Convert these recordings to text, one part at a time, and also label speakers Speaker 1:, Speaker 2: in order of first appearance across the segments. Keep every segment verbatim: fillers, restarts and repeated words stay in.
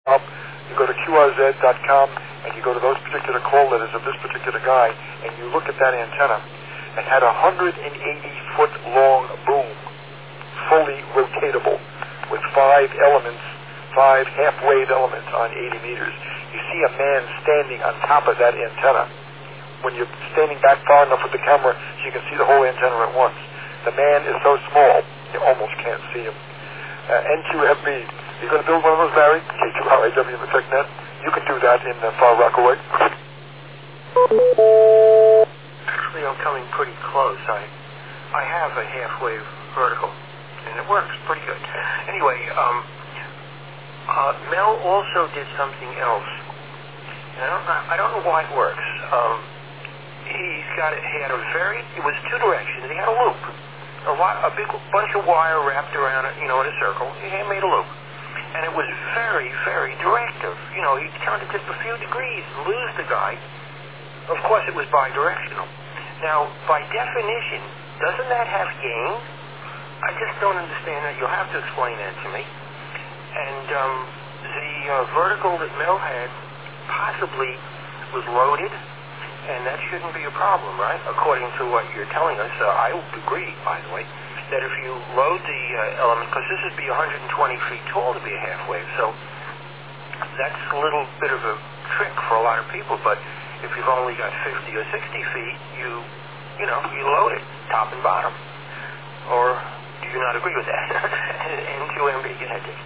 Speaker 1: up, you go to Q R Z dot com, and you go to those particular call letters of this particular guy, and you look at that antenna, it had a one hundred eighty foot long boom, fully rotatable, with five elements, five half-wave elements on eighty meters. You see a man standing on top of that antenna. When you're standing back far enough with the camera so you can see the whole antenna at once. The man is so small, you almost can't see him. Uh, N Q F B, you're going to build one of those, Barry? K two R A W in the TechNet? You can do that in uh, Far Rockaway.
Speaker 2: Actually, I'm coming pretty close. I I have a half-wave vertical, and it works pretty good. Anyway, um, uh, Mel also did something else. And I don't know, I don't know why it works. Um, he's got it, he had a very, it was two directions. He had a loop. A, wi- a big bunch of wire wrapped around it, you know, in a circle. He made a loop. And it was very, very directive. You know, he turned it just a few degrees and lose the guy. Of course, it was bidirectional. Now, by definition, doesn't that have gain? I just don't understand that. You'll have to explain that to me. And um, the uh, vertical that Mel had possibly was loaded, and that shouldn't be a problem, right? According to what you're telling us, uh, I would agree, by the way, that if you load the uh, element, because this would be one hundred twenty feet tall to be a half wave, so that's a little bit of a trick for a lot of people, but if you've only got fifty or sixty feet, you, you know, you load it, top and bottom. Or do you not agree with that? N Q M B, go ahead, Dick.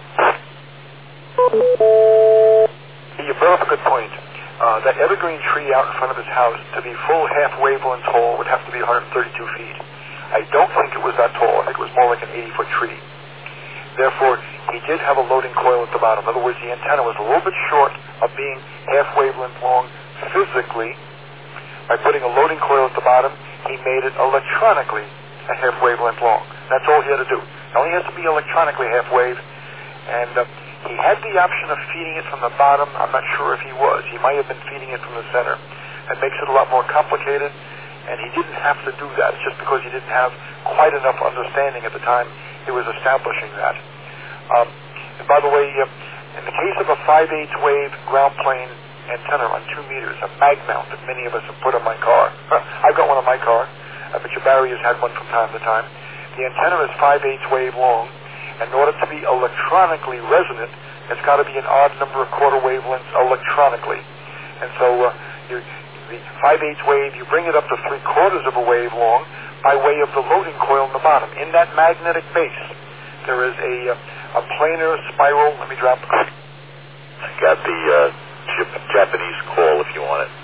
Speaker 1: You brought up a good point. Uh, that evergreen tree out in front of his house, to be full half wavelength tall, would have to be one hundred thirty-two feet. I don't think it was that tall. I think it was more like an eighty foot tree. Therefore, he did have a loading coil at the bottom. In other words, the antenna was a little bit short of being half wavelength long physically. By putting a loading coil at the bottom, he made it electronically a half wavelength long. That's all he had to do. It only has to be electronically half wave, and uh, he had the option of feeding it from the bottom. I'm not sure if he was. He might have been feeding it from the center. That makes it a lot more complicated, and he didn't have to do that just because he didn't have quite enough understanding at the time he was establishing that. Um, and by the way, uh, in the case of a five eighths wave ground plane antenna on two meters, a mag mount that many of us have put on my car. I've got one on my car. I bet your Barry has had one from time to time. The antenna is five eighths wave long. In order to be electronically resonant, it's got to be an odd number of quarter wavelengths electronically. And so uh, you, the five eighths wave, you bring it up to three quarters of a wave long by way of the loading coil in the bottom. In that magnetic base, there is a, a planar spiral. Let me drop.
Speaker 3: I got the uh, Japanese call if you want it.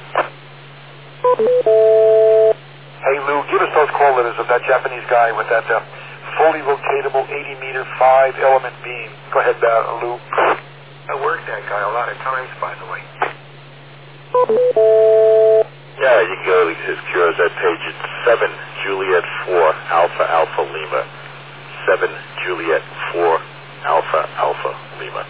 Speaker 1: Hey, Lou, give us those call letters of that Japanese guy with that uh, fully rotatable eighty meter five element beam. Go ahead, uh, Lou.
Speaker 2: I worked that guy a lot of times, by the way.
Speaker 3: Yeah, you can go to his Q R Z page. It's seven Juliet four Alpha Alpha Lima. seven Juliet four Alpha Alpha Lima.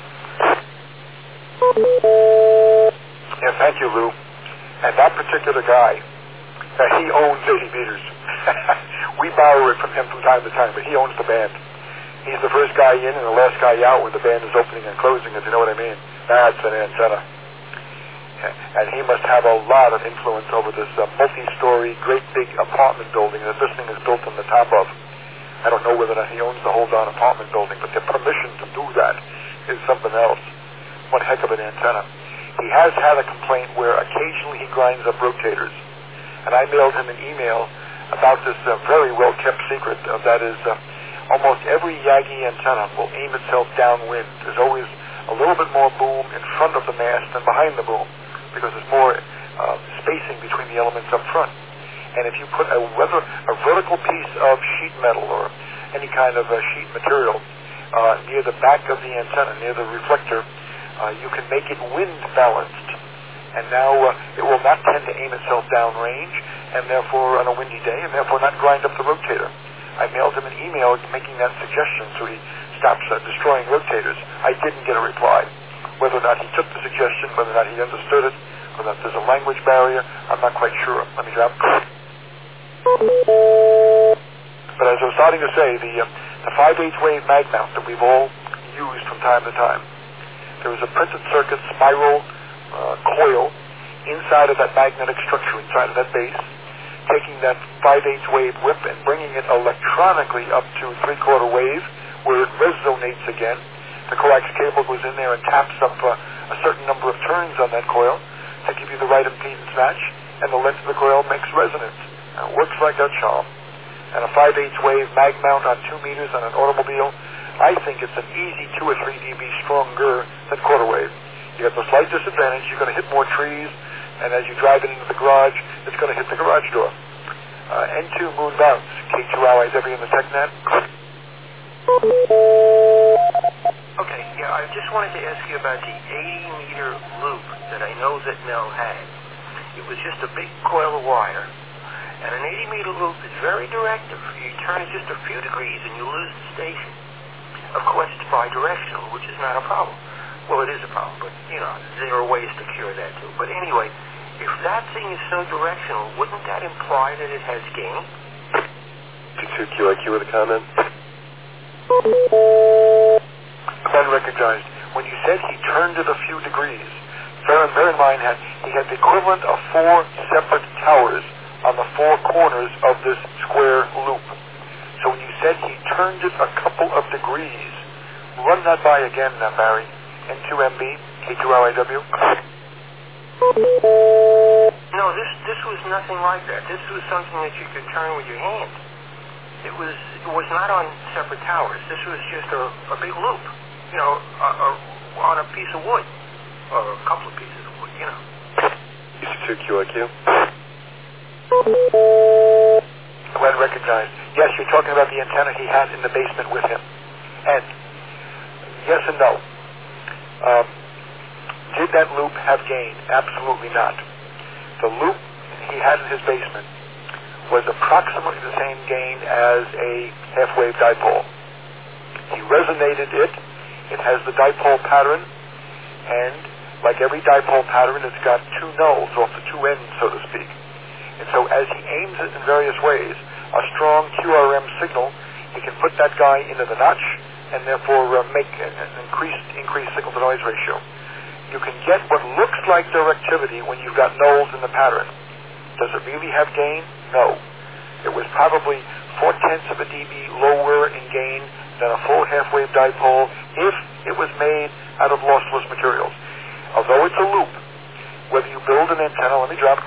Speaker 1: Yeah, thank you, Lou. And that particular guy, uh, he owns eighty meters. We borrow it from him from time to time, but he owns the band. He's the first guy in and the last guy out when the band is opening and closing, if you know what I mean. That's an antenna. And he must have a lot of influence over this uh, multi-story, great big apartment building that this thing is built on the top of. I don't know whether or not he owns the whole darn apartment building, but the permission to do that is something else. One heck of an antenna. He has had a complaint where occasionally he grinds up rotators. And I mailed him an email about this uh, very well-kept secret. Uh, that is, uh, almost every Yagi antenna will aim itself downwind. There's always a little bit more boom in front of the mast than behind the boom, because there's more uh, spacing between the elements up front. And if you put a, whether a vertical piece of sheet metal or any kind of uh, sheet material uh, near the back of the antenna, near the reflector, uh, you can make it wind balanced. And now uh, it will not tend to aim itself downrange, and therefore on a windy day, and therefore not grind up the rotator. I mailed him an email making that suggestion so he stops uh, destroying rotators. I didn't get a reply. Whether or not he took the suggestion, whether or not he understood it, whether or not there's a language barrier, I'm not quite sure. Let me drop. But as I was starting to say, the, uh, the five eighths wave mag mount that we've all used from time to time, there is a printed circuit spiral uh, coil inside of that magnetic structure, inside of that base, taking that five eighths wave whip and bringing it electronically up to three-quarter wave, where it resonates again. The coax cable goes in there and taps up uh, a certain number of turns on that coil to give you the right impedance match, and the length of the coil makes resonance. Now, it works like a charm. And a five eighths wave mag mount on two meters on an automobile, I think it's an easy two or three dB stronger than quarter wave. You have the slight disadvantage, you're going to hit more trees, and as you drive it into the garage, it's going to hit the garage door. Uh, N two Moon Bounce, K two Allies, every in the TechNet.
Speaker 2: Okay, yeah, I just wanted to ask you about the eighty meter loop that I know that Mel had. It was just a big coil of wire, and an eighty meter loop is very directive. You turn it just a few degrees and you lose the station. Of course, it's bidirectional, which is not a problem. Well, it is a problem, but, you know, there are ways to cure that, too. But anyway, if that thing is so directional, wouldn't that imply that it has gain?
Speaker 3: G two Q I Q with a comment?
Speaker 1: Glenn recognized. When you said he turned it a few degrees, bear in, bear in mind that he had the equivalent of four separate towers on the four corners of this square loop. So when you said he turned it a couple of degrees, run that by again, uh, Barry. N two M B, K two L I W.
Speaker 2: No, this this was nothing like that. This was something that you could turn with your hand. It was it was not on separate towers. This was just a, a big loop, you know, a, a, on a piece of wood, or a couple of pieces of wood, you know.
Speaker 3: G two Q I Q.
Speaker 1: Glenn recognized. Yes, you're talking about the antenna he had in the basement with him. And yes and no. Um, did that loop have gain? Absolutely not. The loop he had in his basement was approximately the same gain as a half-wave dipole. He resonated it. It has the dipole pattern, and like every dipole pattern, it's got two nulls off the two ends, so to speak. And so as he aims it in various ways, a strong Q R M signal, he can put that guy into the notch and therefore uh, make an increased, increased signal-to-noise ratio. You can get what looks like directivity when you've got nulls in the pattern. Does it really have gain? No. It was probably four-tenths of a dB lower in gain than a full half-wave dipole if it was made out of lossless materials. Although it's a loop, whether you build an antenna, let me drop,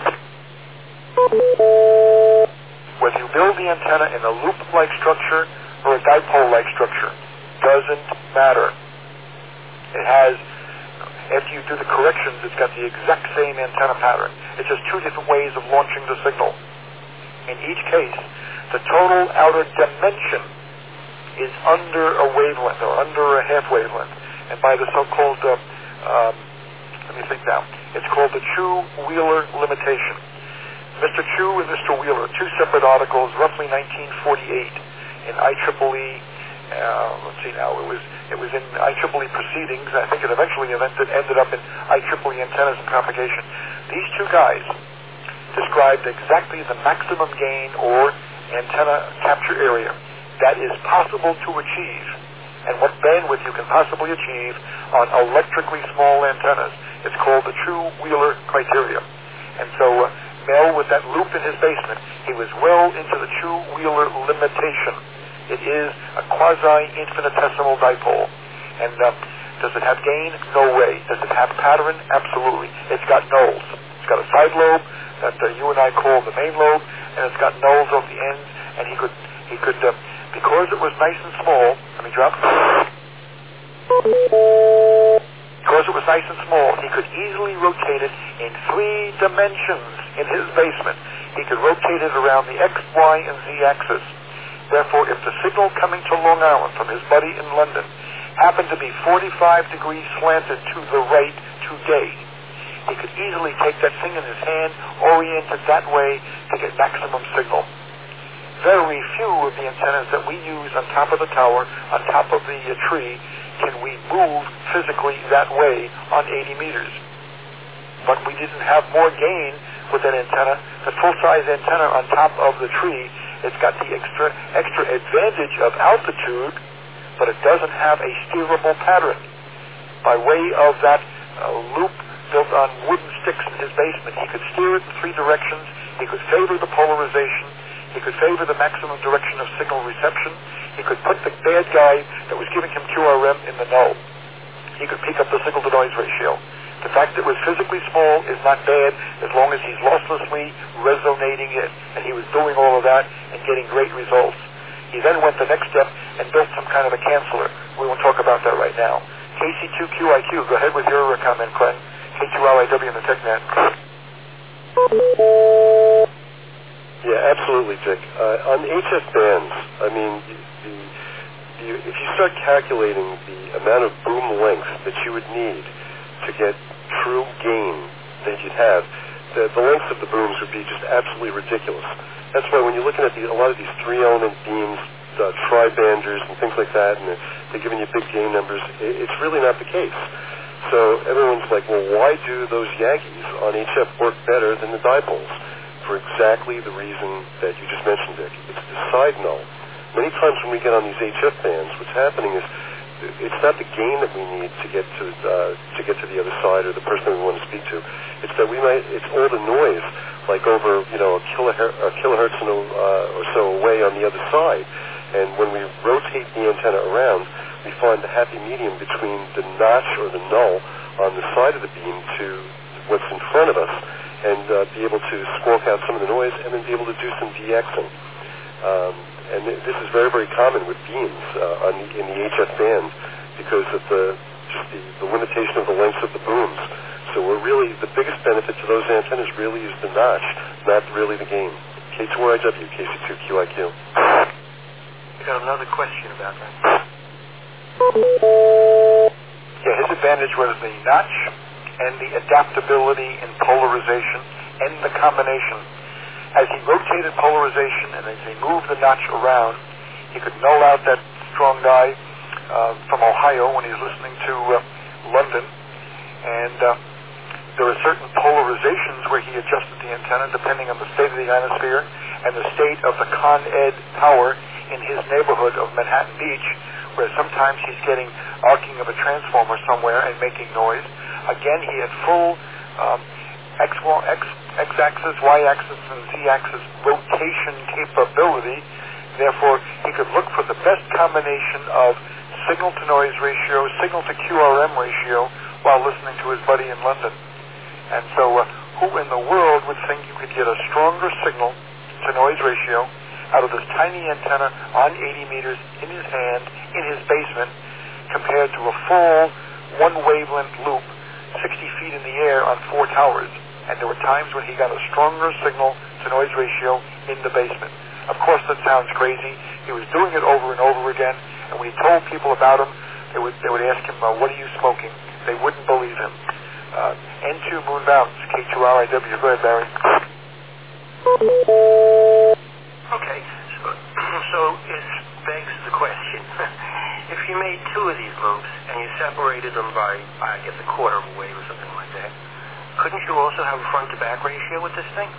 Speaker 1: whether you build the antenna in a loop-like structure or a dipole-like structure, doesn't matter. It has, after you do the corrections, it's got the exact same antenna pattern. It's just two different ways of launching the signal. In each case, the total outer dimension is under a wavelength, or under a half wavelength, and by the so-called, uh, um, let me think now, it's called the Chu-Wheeler limitation. Mister Chu and Mister Wheeler, two separate articles, roughly nineteen forty-eight, in I triple E. Uh, let's see now, it was it was in I triple E proceedings. I think it eventually ended, ended up in I triple E antennas and propagation. These two guys described exactly the maximum gain or antenna capture area that is possible to achieve and what bandwidth you can possibly achieve on electrically small antennas. It's called the Chu-Wheeler criteria. And so uh, Mel, with that loop in his basement, he was well into the Chu-Wheeler limitation. It is a quasi-infinitesimal dipole. And uh, does it have gain? No way. Does it have pattern? Absolutely. It's got nulls. It's got a side lobe that uh, you and I call the main lobe, and it's got nulls off the ends, and he could, he could, uh, because it was nice and small, let me drop, because it was nice and small, he could easily rotate it in three dimensions in his basement. He could rotate it around the X, Y, and Z axis. Therefore, if the signal coming to Long Island from his buddy in London happened to be forty-five degrees slanted to the right today, he could easily take that thing in his hand, orient it that way to get maximum signal. Very few of the antennas that we use on top of the tower, on top of the uh, tree, can we move physically that way on eighty meters. But we didn't have more gain with that antenna. The full-size antenna on top of the tree, it's got the extra extra advantage of altitude, but it doesn't have a steerable pattern. by way of that uh, loop built on wooden sticks in his basement. He could steer it in three directions. He could favor the polarization. He could favor the maximum direction of signal reception. He could put the bad guy that was giving him Q R M in the null. He could peak up the signal-to-noise ratio. The fact that it was physically small is not bad as long as he's losslessly resonating it. And he was doing all of that and getting great results. He then went the next step and built some kind of a canceller. We won't talk about that right now. K C two Q I Q, go ahead with your uh, comment, Glenn. K two L I W in the TechNet.
Speaker 4: Yeah, absolutely, Dick. Uh, on H F bands, I mean, the, the, if you start calculating the amount of boom length that you would need to get true gain that you'd have, the, the lengths of the booms would be just absolutely ridiculous. That's why when you're looking at the, a lot of these three-element beams, uh, tri-banders and things like that, and they're, they're giving you big gain numbers, it, it's really not the case. So everyone's like, well, why do those Yankees on H F work better than the dipoles? For exactly the reason that you just mentioned, Dick. It's the side null. Many times when we get on these H F bands, what's happening is it's not the gain that we need to get to uh, to get to the other side or the person that we want to speak to. It's that we might. It's all the noise, like over you know a kilohertz, a kilohertz and a, uh, or so away on the other side. And when we rotate the antenna around, we find the happy medium between the notch or the null on the side of the beam to what's in front of us, and uh, be able to squawk out some of the noise, and then be able to do some de-Xing. Um, and th- this is very, very common with beams uh, on the, in the H F band because of the just the, the limitation of the lengths of the booms. So we're really, the biggest benefit to those antennas really is the notch, not really the gain. K two R I W, K C two Q I Q.
Speaker 2: I got another question about that.
Speaker 1: Yeah, his advantage was the notch and the adaptability in polarization and the combination. As he rotated polarization and as he moved the notch around, he could null out that strong guy uh, from Ohio when he was listening to uh, London. And uh, there were certain polarizations where he adjusted the antenna depending on the state of the ionosphere and the state of the Con Ed power in his neighborhood of Manhattan Beach, where sometimes he's getting arcing of a transformer somewhere and making noise. Again, he had full um, X, X, X-axis, Y-axis, and Z-axis rotation capability. Therefore, he could look for the best combination of signal-to-noise ratio, signal-to-Q R M ratio, while listening to his buddy in London. And so, uh, who in the world would think you could get a stronger signal-to-noise ratio out of this tiny antenna on eighty meters in his hand, in his basement, compared to a full one-wavelength loop sixty feet in the air on four towers? And there were times when he got a stronger signal-to-noise ratio in the basement. Of course, that sounds crazy. He was doing it over and over again, and when he told people about him, they would they would ask him, uh, what are you smoking? They wouldn't believe him. Uh, N two Moon Mountains, K two R I W. Go ahead, Barry.
Speaker 2: Okay, so, so it begs the question. If you made two of these loops and you separated them by, I guess, a quarter of a wave or something like that, couldn't you also have a front-to-back ratio with this thing?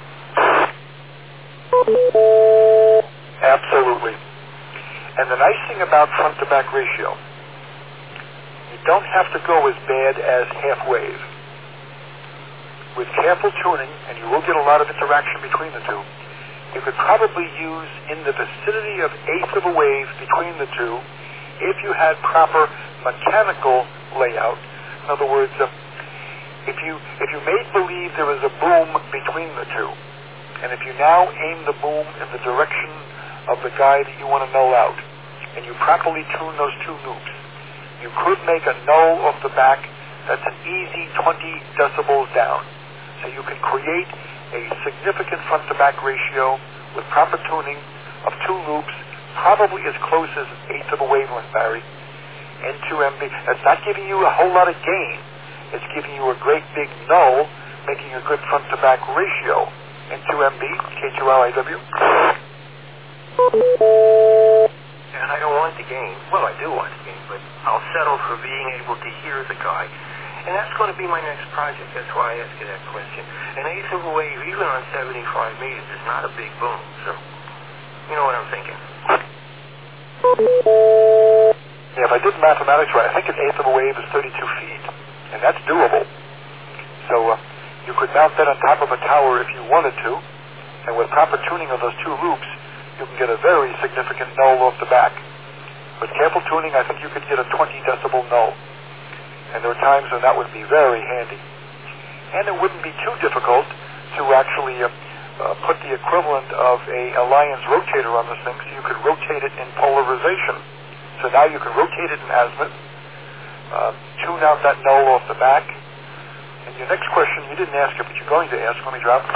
Speaker 1: Absolutely. And the nice thing about front-to-back ratio, you don't have to go as bad as half wave. With careful tuning, and you will get a lot of interaction between the two, you could probably use in the vicinity of eighth of a wave between the two if you had proper mechanical layout. In other words, uh, if you if you made believe there was a boom between the two, and if you now aim the boom in the direction of the guy that you want to null out, and you properly tune those two loops, you could make a null off the back that's an easy twenty decibels down. So you can create a significant front-to-back ratio with proper tuning of two loops, probably as close as an eighth of a wavelength, Barry. N two M B. That's not giving you a whole lot of gain. It's giving you a great big null, making a good front-to-back ratio. N two M B, K two L I W.
Speaker 2: And I don't want the gain. Well, I do want the gain, but I'll settle for being able to hear the guy. And that's going to be my next project. That's why I asked you that question. An eighth of a wave, even on seventy-five meters, is not a big boom. So, you know what I'm thinking.
Speaker 1: Yeah, if I did mathematics right, I think an eighth of a wave is thirty-two feet, and that's doable. So uh, you could mount that on top of a tower if you wanted to, and with proper tuning of those two loops, you can get a very significant null off the back. With careful tuning, I think you could get a twenty decibel null, and there are times when that would be very handy. And it wouldn't be too difficult to actually uh, uh, put the equivalent of a Alliance rotator on this thing, so you could rotate it in polarization. So now you can rotate it in azimuth, uh, tune out that null off the back. And your next question, you didn't ask it, but you're going to ask. Let me drop.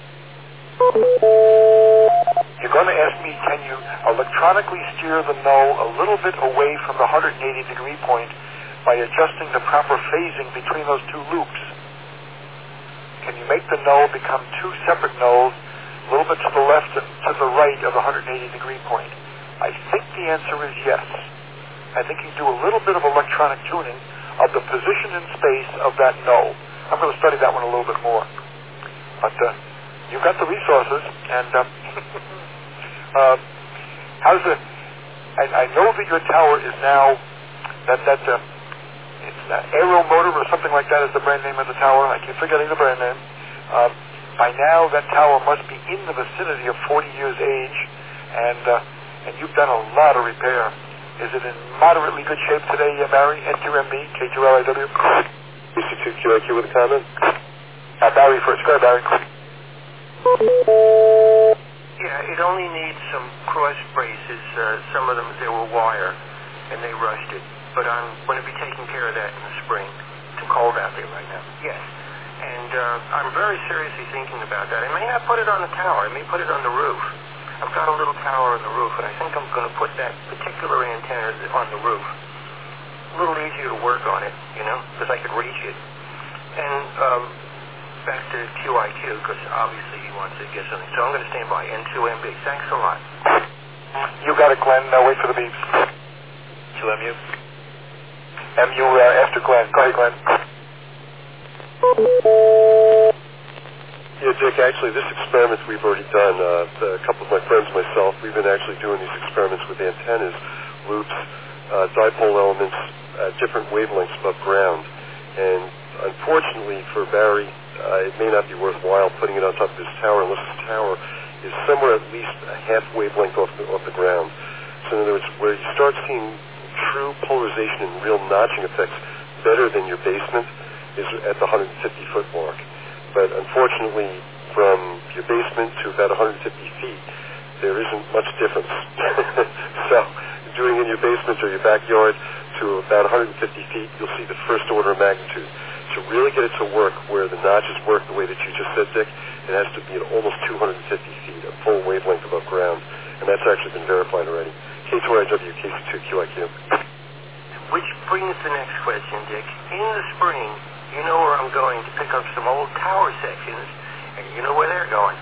Speaker 1: You're going to ask me, can you electronically steer the null a little bit away from the one hundred eighty degree point by adjusting the proper phasing between those two loops? Can you make the null become two separate nulls, a little bit to the left and to the right of the one hundred eighty degree point? I think the answer is yes. I think you do a little bit of electronic tuning of the position in space of that null. I'm going to study that one a little bit more. But uh, you've got the resources, and uh, uh, how's the? I, I know that your tower is now that that uh, it's uh, Aero Motor or something like that is the brand name of the tower. I keep forgetting the brand name. Uh, by now, that tower must be in the vicinity of forty years age, and uh, and you've done a lot of repair. Is it in moderately good shape today, uh, Barry? N two M B, K two L I W.
Speaker 4: B C two Q I Q with a comment?
Speaker 1: Uh, Barry first. Go ahead, Barry.
Speaker 2: Yeah, it only needs some cross braces. Uh, some of them, they were wire, and they rusted. But I'm going to be taking care of that in the spring. It's too cold out there right now. Yes. And uh, I'm very seriously thinking about that. I may not put it on the tower. I may put it on the roof. I've got a little tower on the roof, and I think I'm going to put that particular antenna on the roof. A little easier to work on it, you know, because I could reach it. And um, back to Q I Q, because obviously he wants to get something. So I'm going to stand by. N two M B. Thanks a lot.
Speaker 1: You got it, Glenn. Now wait for the beeps.
Speaker 3: two M U?
Speaker 1: M U uh, after Glenn. Go ahead, Glenn.
Speaker 4: Yeah, Dick, actually, this experiment we've already done. Uh, a couple of my friends and myself, we've been actually doing these experiments with antennas, loops, uh, dipole elements at different wavelengths above ground. And unfortunately for Barry, uh, it may not be worthwhile putting it on top of his tower unless his tower is somewhere at least a half wavelength off the, off the ground. So in other words, where you start seeing true polarization and real notching effects better than your basement is at the one hundred fifty foot mark. But unfortunately, from your basement to about one hundred fifty feet, there isn't much difference. So doing in your basement or your backyard to about one hundred fifty feet, you'll see the first order of magnitude. To really get it to work where the notches work the way that you just said, Dick, it has to be at almost two hundred fifty feet, a full wavelength above ground. And that's actually been verified already. K two I W, K C two Q I Q.
Speaker 2: Which brings the next question, Dick. In the spring, you know where I'm going to pick up some old tower sections, and you know where they're going.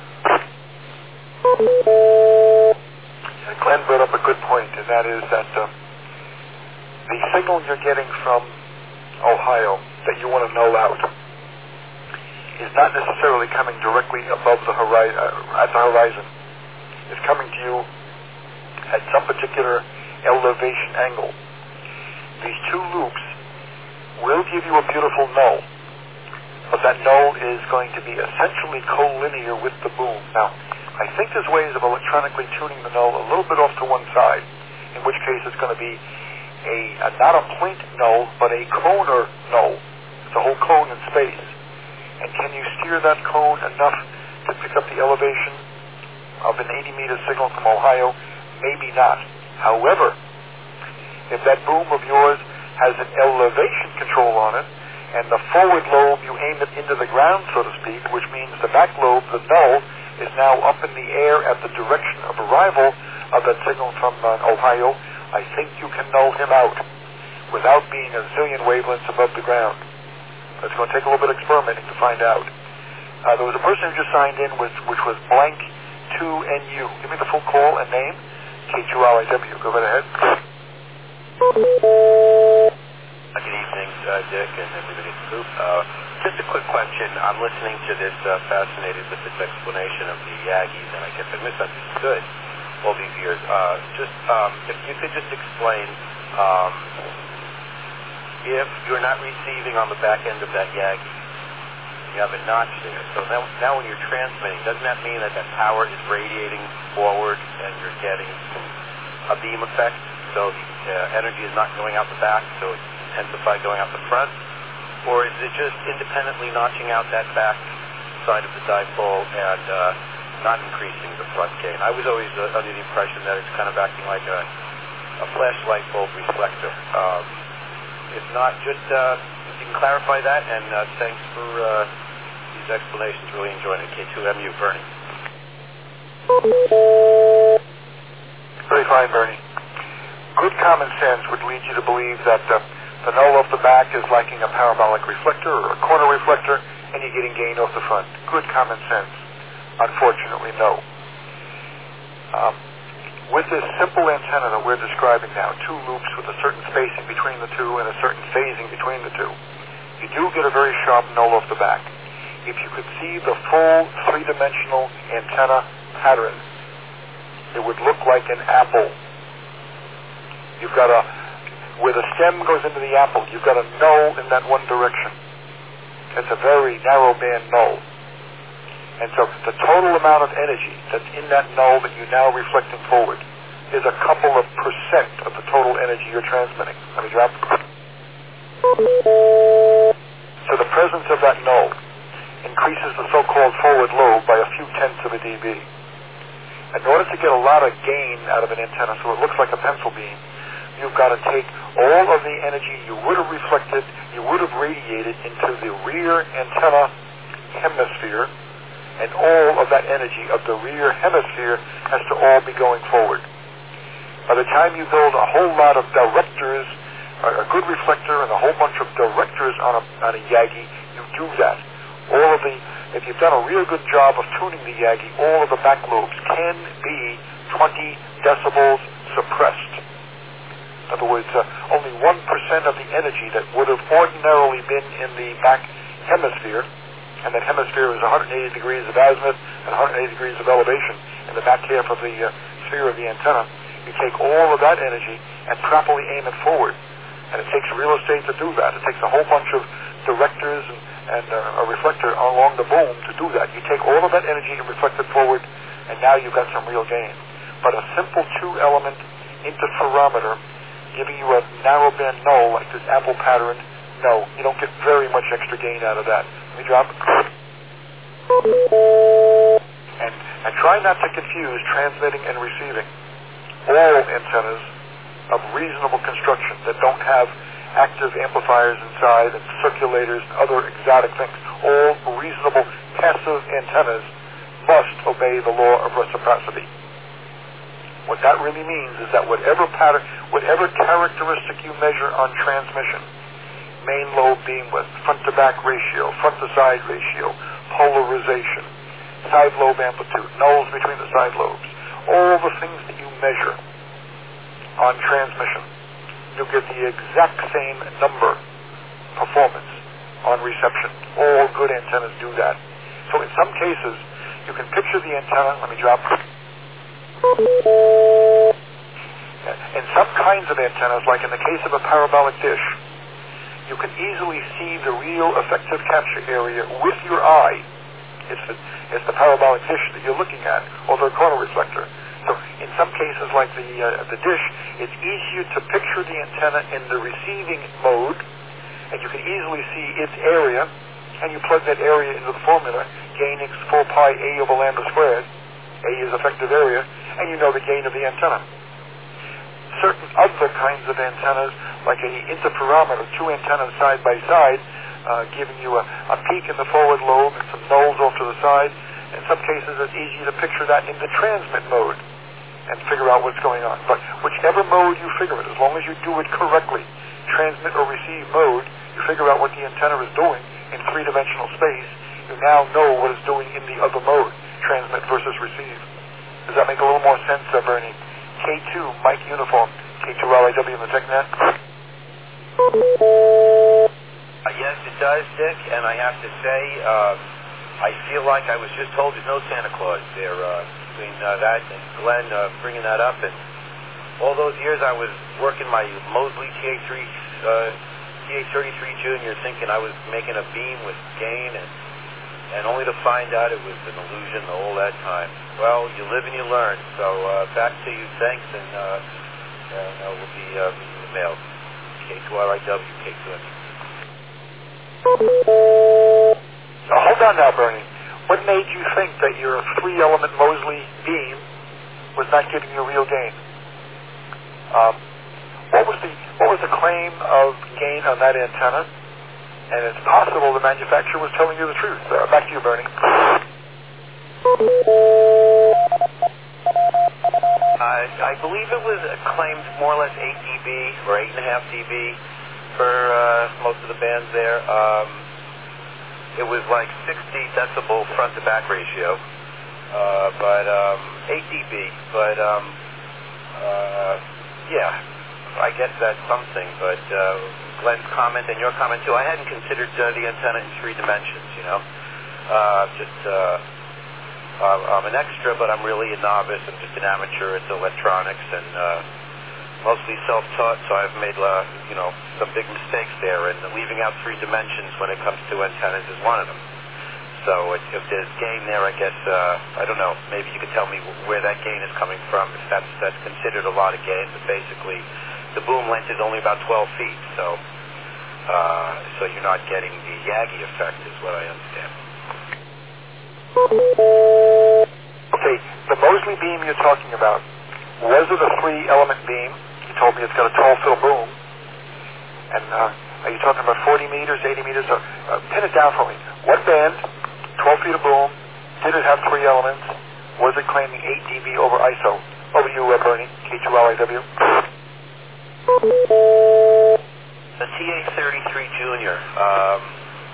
Speaker 1: Glenn brought up a good point, and that is that uh, the signal you're getting from Ohio that you want to null out is not necessarily coming directly above the horizon, uh, at the horizon. It's coming to you at some particular elevation angle. These two loops will give you a beautiful null, but that null is going to be essentially collinear with the boom. Now, I think there's ways of electronically tuning the null a little bit off to one side, in which case it's going to be a, a not a point null, but a coner null. It's a whole cone in space. And can you steer that cone enough to pick up the elevation of an eighty meter signal from Ohio? Maybe not. However, if that boom of yours has an elevation control on it, and the forward lobe, you aim it into the ground, so to speak, which means the back lobe, the null, is now up in the air at the direction of arrival of that signal from uh, Ohio, I think you can null him out without being a zillion wavelengths above the ground. It's going to take a little bit of experimenting to find out. Uh, there was a person who just signed in, with, which was blank two N U. Give me the full call and name. K two L I W. Go right ahead.
Speaker 3: Good evening, uh, Dick, and everybody in the group. Uh, just a quick question. I'm listening to this, uh, fascinated with this explanation of the Aggies, and I guess I misunderstood all these years. Uh, just um, if you could just explain
Speaker 5: um, if you're not receiving on the back end of that Yagi, you have a notch there. So now, now when you're transmitting, doesn't that mean that that power is radiating forward and you're getting a beam effect? So the uh, energy is not going out the back, so it's intensified going out the front? Or is it just independently notching out that back side of the dipole and uh, not increasing the front gain? I was always uh, under the impression that it's kind of acting like a, a flashlight bulb reflector. Um, if not, just uh, if you can clarify that, and uh, thanks for uh, these explanations. Really enjoying it. K two M U, Bernie.
Speaker 1: Very fine, Bernie. Good common sense would lead you to believe that uh, the null off the back is lacking a parabolic reflector or a corner reflector, and you're getting gain off the front. Good common sense. Unfortunately, no. Um, with this simple antenna that we're describing now, two loops with a certain spacing between the two and a certain phasing between the two, you do get a very sharp null off the back. If you could see the full three-dimensional antenna pattern, it would look like an apple. You've got a, where the stem goes into the apple, you've got a null in that one direction. It's a very narrow band null. And so the total amount of energy that's in that null that you're now reflecting forward is a couple of percent of the total energy you're transmitting. Let me drop. So the presence of that null increases the so-called forward lobe by a few tenths of a dB. In order to get a lot of gain out of an antenna so it looks like a pencil beam, you've got to take all of the energy you would have reflected, you would have radiated into the rear antenna hemisphere, and all of that energy of the rear hemisphere has to all be going forward. By the time you build a whole lot of directors, a good reflector and a whole bunch of directors on a, on a Yagi, you do that. All of the, if you've done a real good job of tuning the Yagi, all of the back lobes can be twenty decibels suppressed. In other words, uh, only one percent of the energy that would have ordinarily been in the back hemisphere, and that hemisphere is one hundred eighty degrees of azimuth and one hundred eighty degrees of elevation in the back half of the uh, sphere of the antenna. You take all of that energy and properly aim it forward. And it takes real estate to do that. It takes a whole bunch of directors and, and uh, a reflector along the boom to do that. You take all of that energy and reflect it forward, and now you've got some real gain. But a simple two-element interferometer giving you a narrow band null like this apple pattern, no, you don't get very much extra gain out of that. Let me drop. And, and try not to confuse transmitting and receiving. All antennas of reasonable construction that don't have active amplifiers inside and circulators and other exotic things, all reasonable passive antennas must obey the law of reciprocity. What that really means is that whatever pattern, whatever characteristic you measure on transmission, main lobe beam width, front to back ratio, front to side ratio, polarization, side lobe amplitude, nulls between the side lobes, all the things that you measure on transmission, you get the exact same number performance on reception. All good antennas do that. So in some cases, you can picture the antenna, let me drop. In some kinds of antennas, like in the case of a parabolic dish, you can easily see the real effective capture area with your eye. It's the, it's the parabolic dish that you're looking at, or the corner reflector. So in some cases, like the uh, the dish, it's easier to picture the antenna in the receiving mode, and you can easily see its area, and you plug that area into the formula, gain equals four pi A over lambda squared. A is effective area, and you know the gain of the antenna. Certain other kinds of antennas, like an interferometer, two antennas side by side, uh, giving you a, a peak in the forward lobe and some nulls off to the side. In some cases, it's easy to picture that in the transmit mode and figure out what's going on. But whichever mode you figure it, as long as you do it correctly, transmit or receive mode, you figure out what the antenna is doing in three-dimensional space, you now know what it's doing in the other mode, transmit versus receive. Does that make a little more sense, uh, Bernie? K two, Mike Uniform, K two L I W in the TechNet.
Speaker 5: Uh, yes, it does, Dick, and I have to say, uh, I feel like I was just told there's no Santa Claus there, uh, between uh, that and Glenn uh, bringing that up, and all those years I was working my Mosley T A three, uh, T A thirty-three Junior, thinking I was making a beam with gain, and and only to find out it was an illusion all that time. Well, you live and you learn. So uh, back to you. Thanks, and uh, and uh, we'll be uh, in the mail. K two R I W, K two M.
Speaker 1: Now, hold on now, Bernie. What made you think that your three-element Mosley beam was not giving you real gain? Um, what was the what was the claim of gain on that antenna? And it's possible the manufacturer was telling you the truth. Uh, back to you, Bernie.
Speaker 5: I, I believe it was claimed more or less eight D B or eight point five D B for uh, most of the bands there. Um, it was like sixty decibel front to back ratio, uh, but um, eight D B. But um, uh, yeah, I guess that's something. But uh, Glenn's comment and your comment too, I hadn't considered uh, the antenna in three dimensions, you know. Uh, just, uh, uh, I'm an extra, but I'm really a novice. I'm just an amateur at electronics and uh, mostly self-taught, so I've made, uh, you know, some big mistakes there, and leaving out three dimensions when it comes to antennas is one of them. So if, if there's gain there, I guess, uh, I don't know, maybe you could tell me where that gain is coming from, if that's, that's considered a lot of gain, but basically the boom length is only about twelve feet, so uh, so you're not getting the Yagi effect is what I understand.
Speaker 1: Okay, the Mosley beam you're talking about, was it a three-element beam? You told me it's got a tall fill boom. And uh, are you talking about forty meters, eighty meters? Uh, uh, pin it down for me. What band, twelve feet of boom, did it have three elements? Was it claiming eight D B over I S O? Over to you, uh, Bernie, K two L I W.
Speaker 5: The T A thirty-three Junior, um,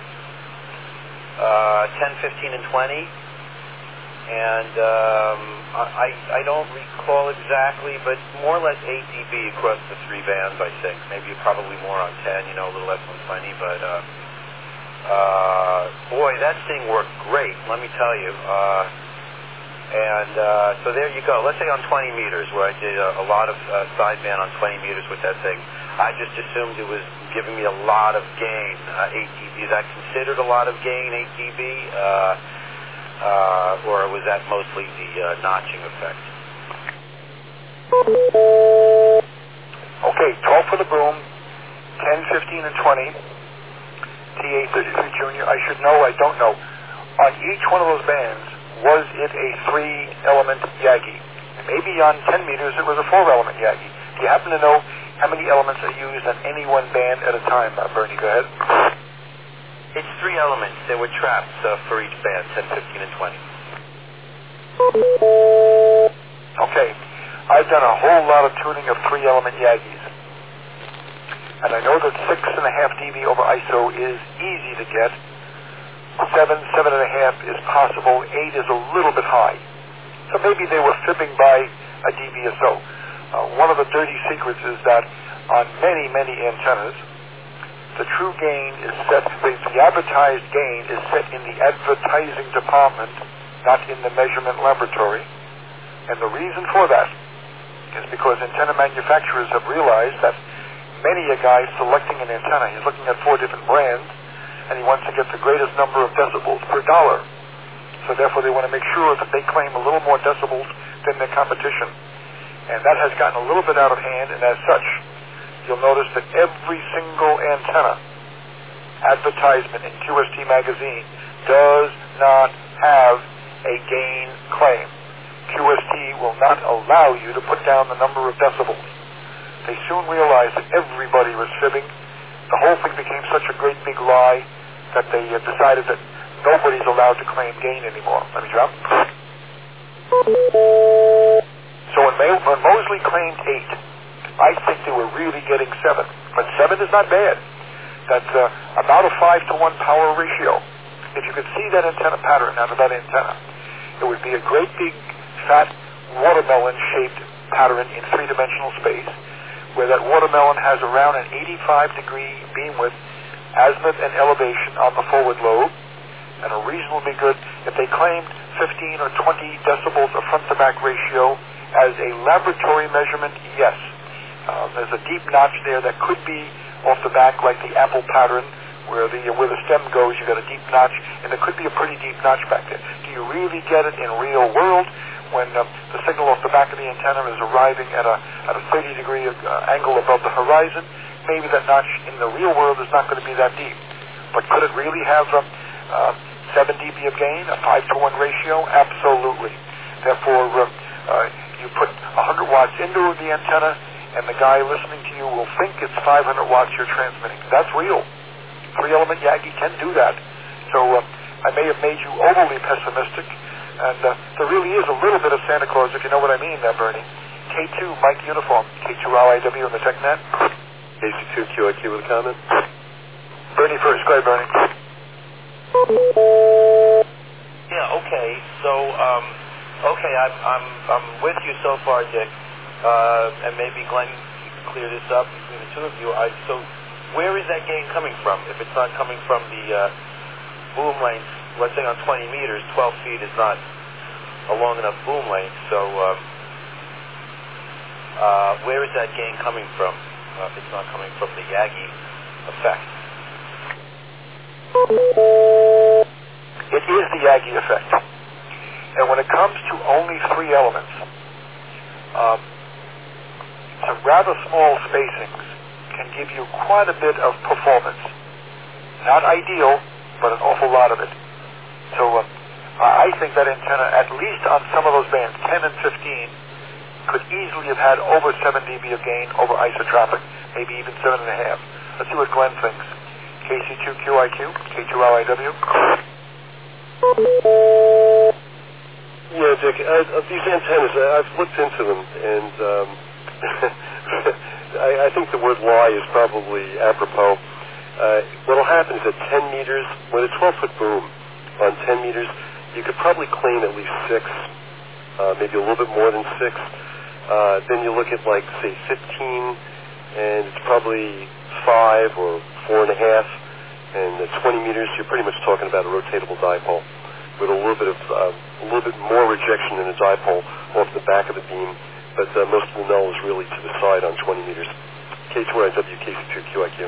Speaker 5: uh, ten, fifteen, and twenty, and um, I, I don't recall exactly, but more or less eight D B across the three bands, I think. Maybe probably more on ten, you know, a little less on twenty, but uh, uh, boy, that thing worked great, let me tell you. Uh, And uh, so there you go. Let's say on twenty meters, where I did a, a lot of uh, sideband on twenty meters with that thing. I just assumed it was giving me a lot of gain, uh, eight D B. Is that considered a lot of gain, eight D B? Uh, uh, or was that mostly the uh, notching effect?
Speaker 1: Okay, twelve for the boom, ten, fifteen, and twenty. T A thirty-three Junior. I should know, I don't know. On each one of those bands, was it a three-element Yagi? Maybe on ten meters it was a four-element Yagi. Do you happen to know how many elements are used on any one band at a time? Uh, Bernie, go ahead.
Speaker 5: It's three elements. There were traps uh, for each band, ten, fifteen, and twenty.
Speaker 1: Okay. I've done a whole lot of tuning of three-element Yagis. And I know that six and a half D B over I S O is easy to get. Seven, seven and a half is possible. Eight is a little bit high. So maybe they were fibbing by a D B or so. Uh, one of the dirty secrets is that on many, many antennas, the true gain is set, the, the advertised gain is set in the advertising department, not in the measurement laboratory. And the reason for that is because antenna manufacturers have realized that many a guy selecting an antenna, he's looking at four different brands, and he wants to get the greatest number of decibels per dollar. So therefore they want to make sure that they claim a little more decibels than their competition. And that has gotten a little bit out of hand, and as such, you'll notice that every single antenna advertisement in Q S T magazine does not have a gain claim. Q S T will not allow you to put down the number of decibels. They soon realized that everybody was fibbing. The whole thing became such a great big lie that they uh, decided that nobody's allowed to claim gain anymore. Let me drop. So when, May, when Mosley claimed eight, I think they were really getting seven. But seven is not bad. That's uh, about a five to one power ratio. If you could see that antenna pattern out of that antenna, it would be a great big fat watermelon-shaped pattern in three-dimensional space, where that watermelon has around an eighty-five degree beam width, azimuth, and elevation on the forward lobe, and a reasonably good, if they claimed fifteen or twenty decibels of front-to-back ratio as a laboratory measurement, yes. Uh, there's a deep notch there that could be off the back like the apple pattern, where the where the stem goes, you got a deep notch, and there could be a pretty deep notch back there. Do you really get it in real world when uh, the signal off the back of the antenna is arriving at a at a thirty degree uh, angle above the horizon? Maybe that notch in the real world is not going to be that deep. But could it really have um, uh, seven dB of gain, a five to one ratio? Absolutely. Therefore, uh, uh, you put one hundred watts into the antenna, and the guy listening to you will think it's five hundred watts you're transmitting. That's real. Three-element Yagi can do that. So uh, I may have made you overly pessimistic, and uh, there really is a little bit of Santa Claus, if you know what I mean there, Bernie. K two, Mike Uniform, K two L I W in the TechNet.
Speaker 4: K C two Q I Q with a comment?
Speaker 1: Bernie first. Go ahead, Bernie.
Speaker 5: Yeah, okay. So, um, okay, I'm, I'm, I'm with you so far, Dick. Uh, and maybe Glenn can clear this up between the two of you. I, so, where is that gain coming from? If it's not coming from the uh, boom length, let's say on twenty meters, twelve feet is not a long enough boom length. So, um, uh, where is that gain coming from? Uh, if it's not coming from the Yagi effect.
Speaker 1: It is the Yagi effect. And when it comes to only three elements, um, some rather small spacings can give you quite a bit of performance. Not ideal, but an awful lot of it. So uh, I think that antenna, at least on some of those bands, ten and fifteen, could easily have had over seven dB of gain over isotropic, maybe even seven and a half. Let's see what Glenn thinks. K C two Q I Q, K two L I W.
Speaker 4: Yeah, Dick, I, uh, these antennas, I, I've looked into them, and um, I, I think the word lie is probably apropos. Uh, what will happen is at ten meters, with a twelve-foot boom on ten meters, you could probably claim at least six, uh, maybe a little bit more than six. Uh, then you look at, like, say, fifteen, and it's probably five or four and a half. And at twenty meters, you're pretty much talking about a rotatable dipole with a little bit of uh, a little bit more rejection in a dipole off the back of the beam. But uh, most of the null is really to the side on twenty meters. K two I W, K C two Q I Q.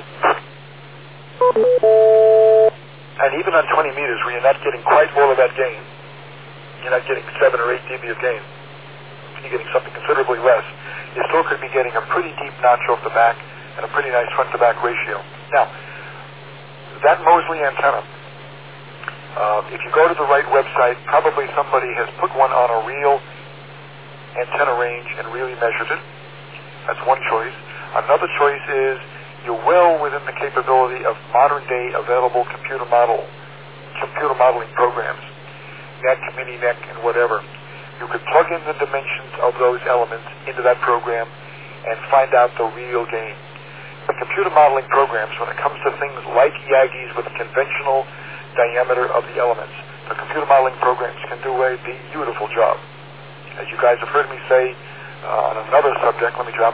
Speaker 1: And even on twenty meters, where you're not getting quite all of that gain, you're not getting seven or eight dB of gain, you're getting something considerably less, you still could be getting a pretty deep notch off the back and a pretty nice front-to-back ratio. Now, that Mosley antenna, uh, if you go to the right website, probably somebody has put one on a real antenna range and really measured it. That's one choice. Another choice is you're well within the capability of modern-day available computer model, computer modeling programs, N E C, Mini N E C, and whatever. You could plug in the dimensions of those elements into that program and find out the real gain. The computer modeling programs, when it comes to things like Yagis with a conventional diameter of the elements, the computer modeling programs can do a beautiful job. As you guys have heard me say uh, on another subject, let me drop.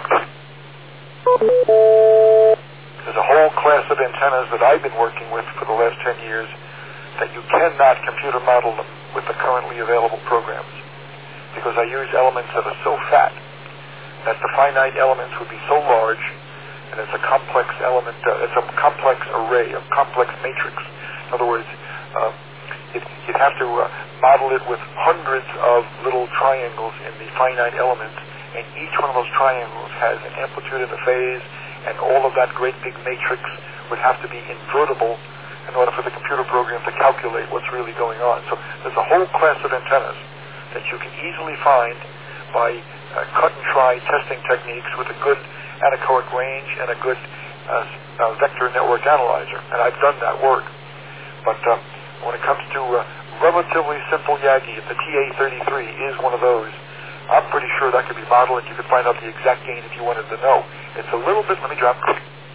Speaker 1: There's a whole class of antennas that I've been working with for the last ten years that you cannot computer model them with the currently available programs, because I use elements that are so fat that the finite elements would be so large, and it's a complex element, uh, it's a complex array, a complex matrix. In other words, uh, you'd, you'd have to uh, model it with hundreds of little triangles in the finite elements, and each one of those triangles has an amplitude and a phase, and all of that great big matrix would have to be invertible in order for the computer program to calculate what's really going on. So there's a whole class of antennas that you can easily find by uh, cut-and-try testing techniques with a good anechoic range and a good uh, uh, vector network analyzer, and I've done that work. But uh, when it comes to uh, relatively simple Yagi, if the T A thirty-three is one of those, I'm pretty sure that could be modeled and you could find out the exact gain if you wanted to know. It's a little bit, let me drop.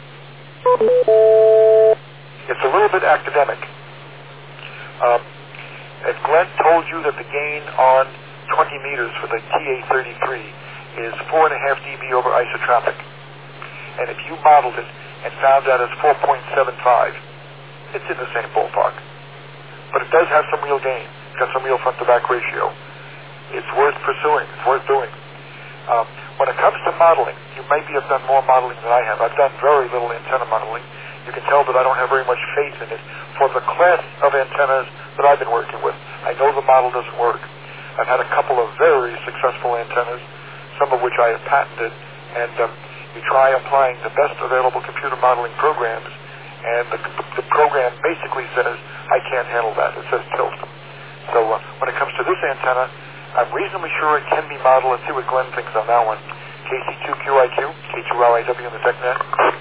Speaker 1: It's a little bit academic. Um, if Glenn told you that the gain on twenty meters for the T A thirty-three is four and a half dB over isotropic, and if you modeled it and found that as four point seven five, it's in the same ballpark. But it does have some real gain. It's got some real front-to-back ratio. It's worth pursuing. It's worth doing. Um, when it comes to modeling, you maybe have done more modeling than I have. I've done very little antenna modeling. You can tell that I don't have very much faith in it for the class of antennas that I've been working with. I know the model doesn't work. I've had a couple of very successful antennas, some of which I have patented, and um, you try applying the best available computer modeling programs, and the, the program basically says, I can't handle that. It says tilt. So uh, when it comes to this antenna, I'm reasonably sure it can be modeled. Let's see what Glenn thinks on that one. K C two Q I Q, K two L I W in the TechNet.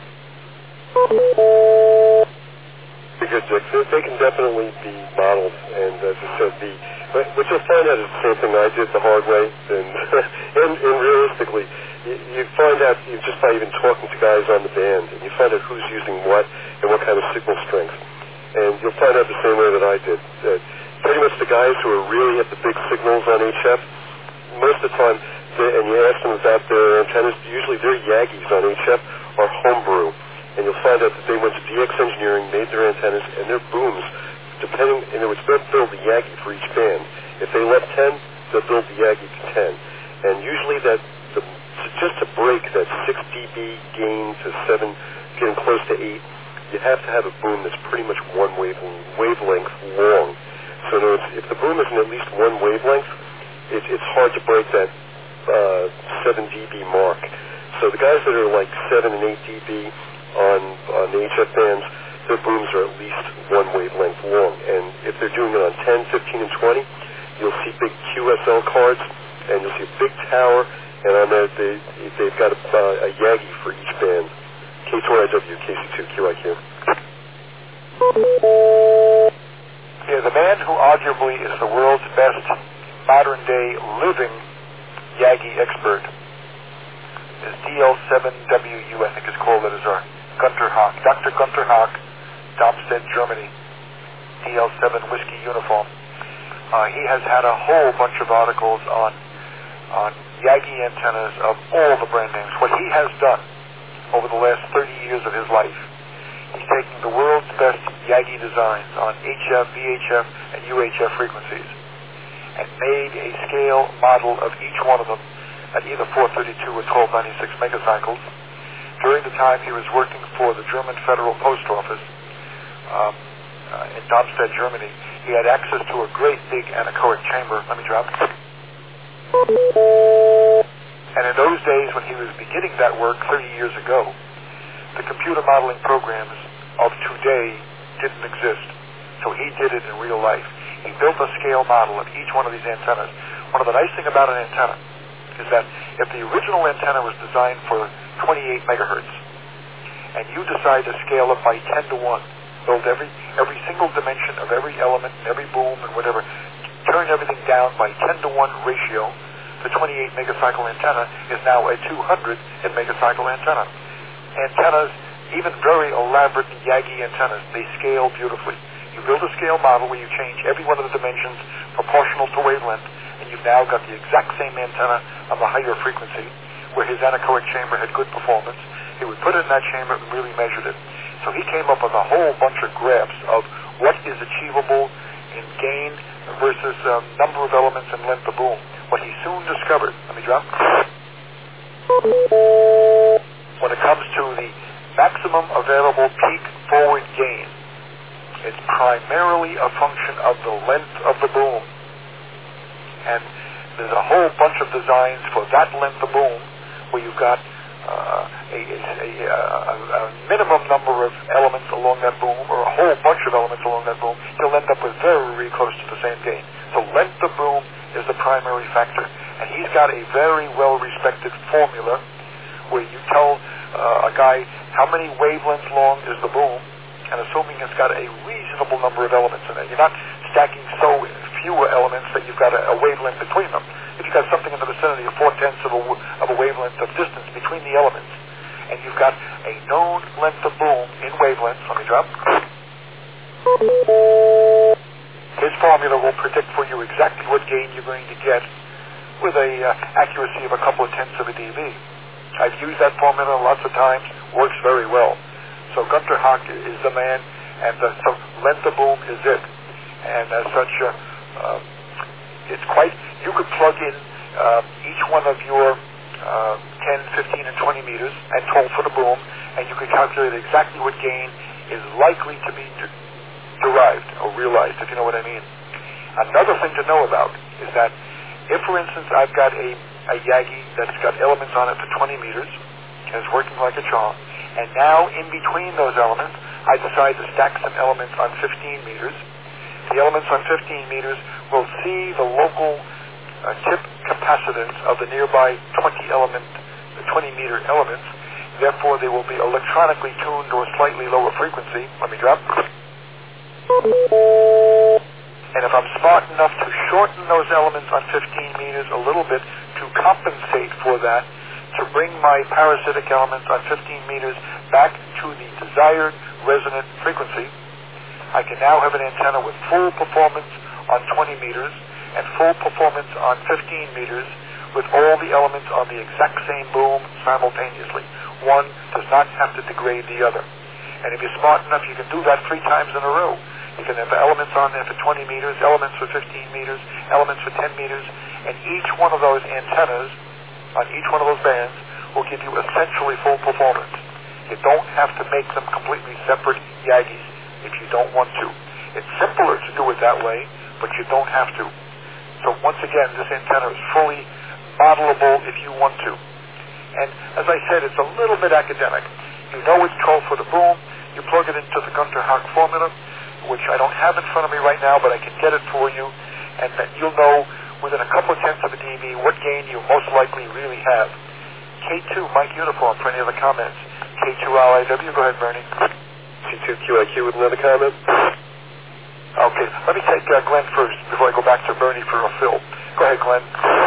Speaker 4: Pretty good, Dick. They, they can definitely be modeled, and as I said, the what you'll find out is the same thing I did the hard way, and, and, and realistically, you, you find out you, just by even talking to guys on the band, and you find out who's using what and what kind of signal strength. And you'll find out the same way that I did. That pretty much the guys who are really at the big signals on H F, most of the time, they, and you ask them about their antennas, usually their Yagis on H F are homebrew. And you'll find out that they went to D X Engineering, made their antennas, and their booms, depending, in other words, they'll build the Yagi for each band. If they left ten, they'll build the Yagi to ten. And usually that, the, just to break that six D B gain to seven, getting close to eight, you have to have a boom that's pretty much one wave, wavelength long. So in other words, if the boom isn't at least one wavelength, it, it's hard to break that uh, seven D B mark. So the guys that are like seven and eight D B on, on the H F bands, their booms are at least one wavelength long. And if they're doing it on ten, fifteen, and twenty, you'll see big Q S L cards, and you'll see a big tower, and on that they, they've got a, uh, a Yagi for each band. K two R I W, K C two Q I Q.
Speaker 1: Yeah, the man who arguably is the world's best modern-day living Yagi expert is D L seven W U, I think it's called, that is our Gunter Hawk. Doctor Gunter Hawk, Darmstadt, Germany, D L seven Whiskey Uniform. Uh, he has had a whole bunch of articles on on Yagi antennas of all the brand names. What he has done over the last thirty years of his life, he's taken the world's best Yagi designs on H F, V H F, and U H F frequencies and made a scale model of each one of them at either four thirty-two or twelve ninety-six megacycles. During the time he was working for the German Federal Post Office um, uh, in Darmstadt, Germany, he had access to a great big anechoic chamber. Let me drop. And in those days when he was beginning that work thirty years ago, the computer modeling programs of today didn't exist. So he did it in real life. He built a scale model of each one of these antennas. One of the nice things about an antenna is that if the original antenna was designed for twenty-eight megahertz, and you decide to scale it by ten to one, build every every single dimension of every element, every boom and whatever, turn everything down by ten to one ratio, the twenty-eight megacycle antenna is now a two hundred megacycle antenna. Antennas, even very elaborate Yagi antennas, they scale beautifully. You build a scale model where you change every one of the dimensions proportional to wavelength, and you've now got the exact same antenna of a higher frequency, where his anechoic chamber had good performance. He would put it in that chamber and really measured it. So he came up with a whole bunch of graphs of what is achievable in gain versus um, number of elements and length of boom. What he soon discovered, let me drop, when it comes to the maximum available peak forward gain, it's primarily a function of the length of the boom. And there's a whole bunch of designs for that length of boom where you've got uh, a, a, a, a minimum number of elements along that boom, or a whole bunch of elements along that boom. You'll end up with very, very close to the same gain. So length of boom is the primary factor. And he's got a very well-respected formula where you tell uh, a guy how many wavelengths long is the boom, and assuming it's got a reasonable number of elements in it. You're not stacking so fewer elements that you've got a, a wavelength between them. If you've got something in the vicinity of four-tenths of a, of a wavelength of distance between the elements, and you've got a known length of boom in wavelengths, let me drop, his formula will predict for you exactly what gain you're going to get with a uh, accuracy of a couple of tenths of a dB. I've used that formula lots of times, works very well. So Gunter Hawk is the man, and the, so length of boom is it. And as such, uh, uh, it's quite, you could plug in uh, each one of your uh, ten, fifteen, and twenty meters, and toll for the boom, and you can calculate exactly what gain is likely to be de- derived or realized, if you know what I mean. Another thing to know about is that if, for instance, I've got a, a Yagi that's got elements on it for twenty meters, and it's working like a charm, and now in between those elements, I decide to stack some elements on fifteen meters. The elements on fifteen meters will see the local uh, tip capacitance of the nearby twenty element, the twenty meter elements. Therefore, they will be electronically tuned to a slightly lower frequency. Let me drop. And if I'm smart enough to shorten those elements on fifteen meters a little bit to compensate for that, to bring my parasitic elements on fifteen meters back to the desired resonant frequency, I can now have an antenna with full performance on twenty meters and full performance on fifteen meters with all the elements on the exact same boom simultaneously. One does not have to degrade the other. And if you're smart enough, you can do that three times in a row. You can have elements on there for twenty meters, elements for fifteen meters, elements for ten meters, and each one of those antennas on each one of those bands will give you essentially full performance. You don't have to make them completely separate Yagis if you don't want to. It's simpler to do it that way, but you don't have to. So once again, this antenna is fully modelable if you want to. And as I said, it's a little bit academic. You know it's twelve for the boom. You plug it into the Gunter-Hawk formula, which I don't have in front of me right now, but I can get it for you, and that you'll know within a couple of tenths of a dB what gain you most likely really have. K two, Mike Uniform, for any other comments. K two L I W, go ahead, Bernie.
Speaker 4: C two Q I Q with another comment.
Speaker 1: Okay, let me take uh, Glenn first before I go back to Bernie for a fill. Go ahead, Glenn.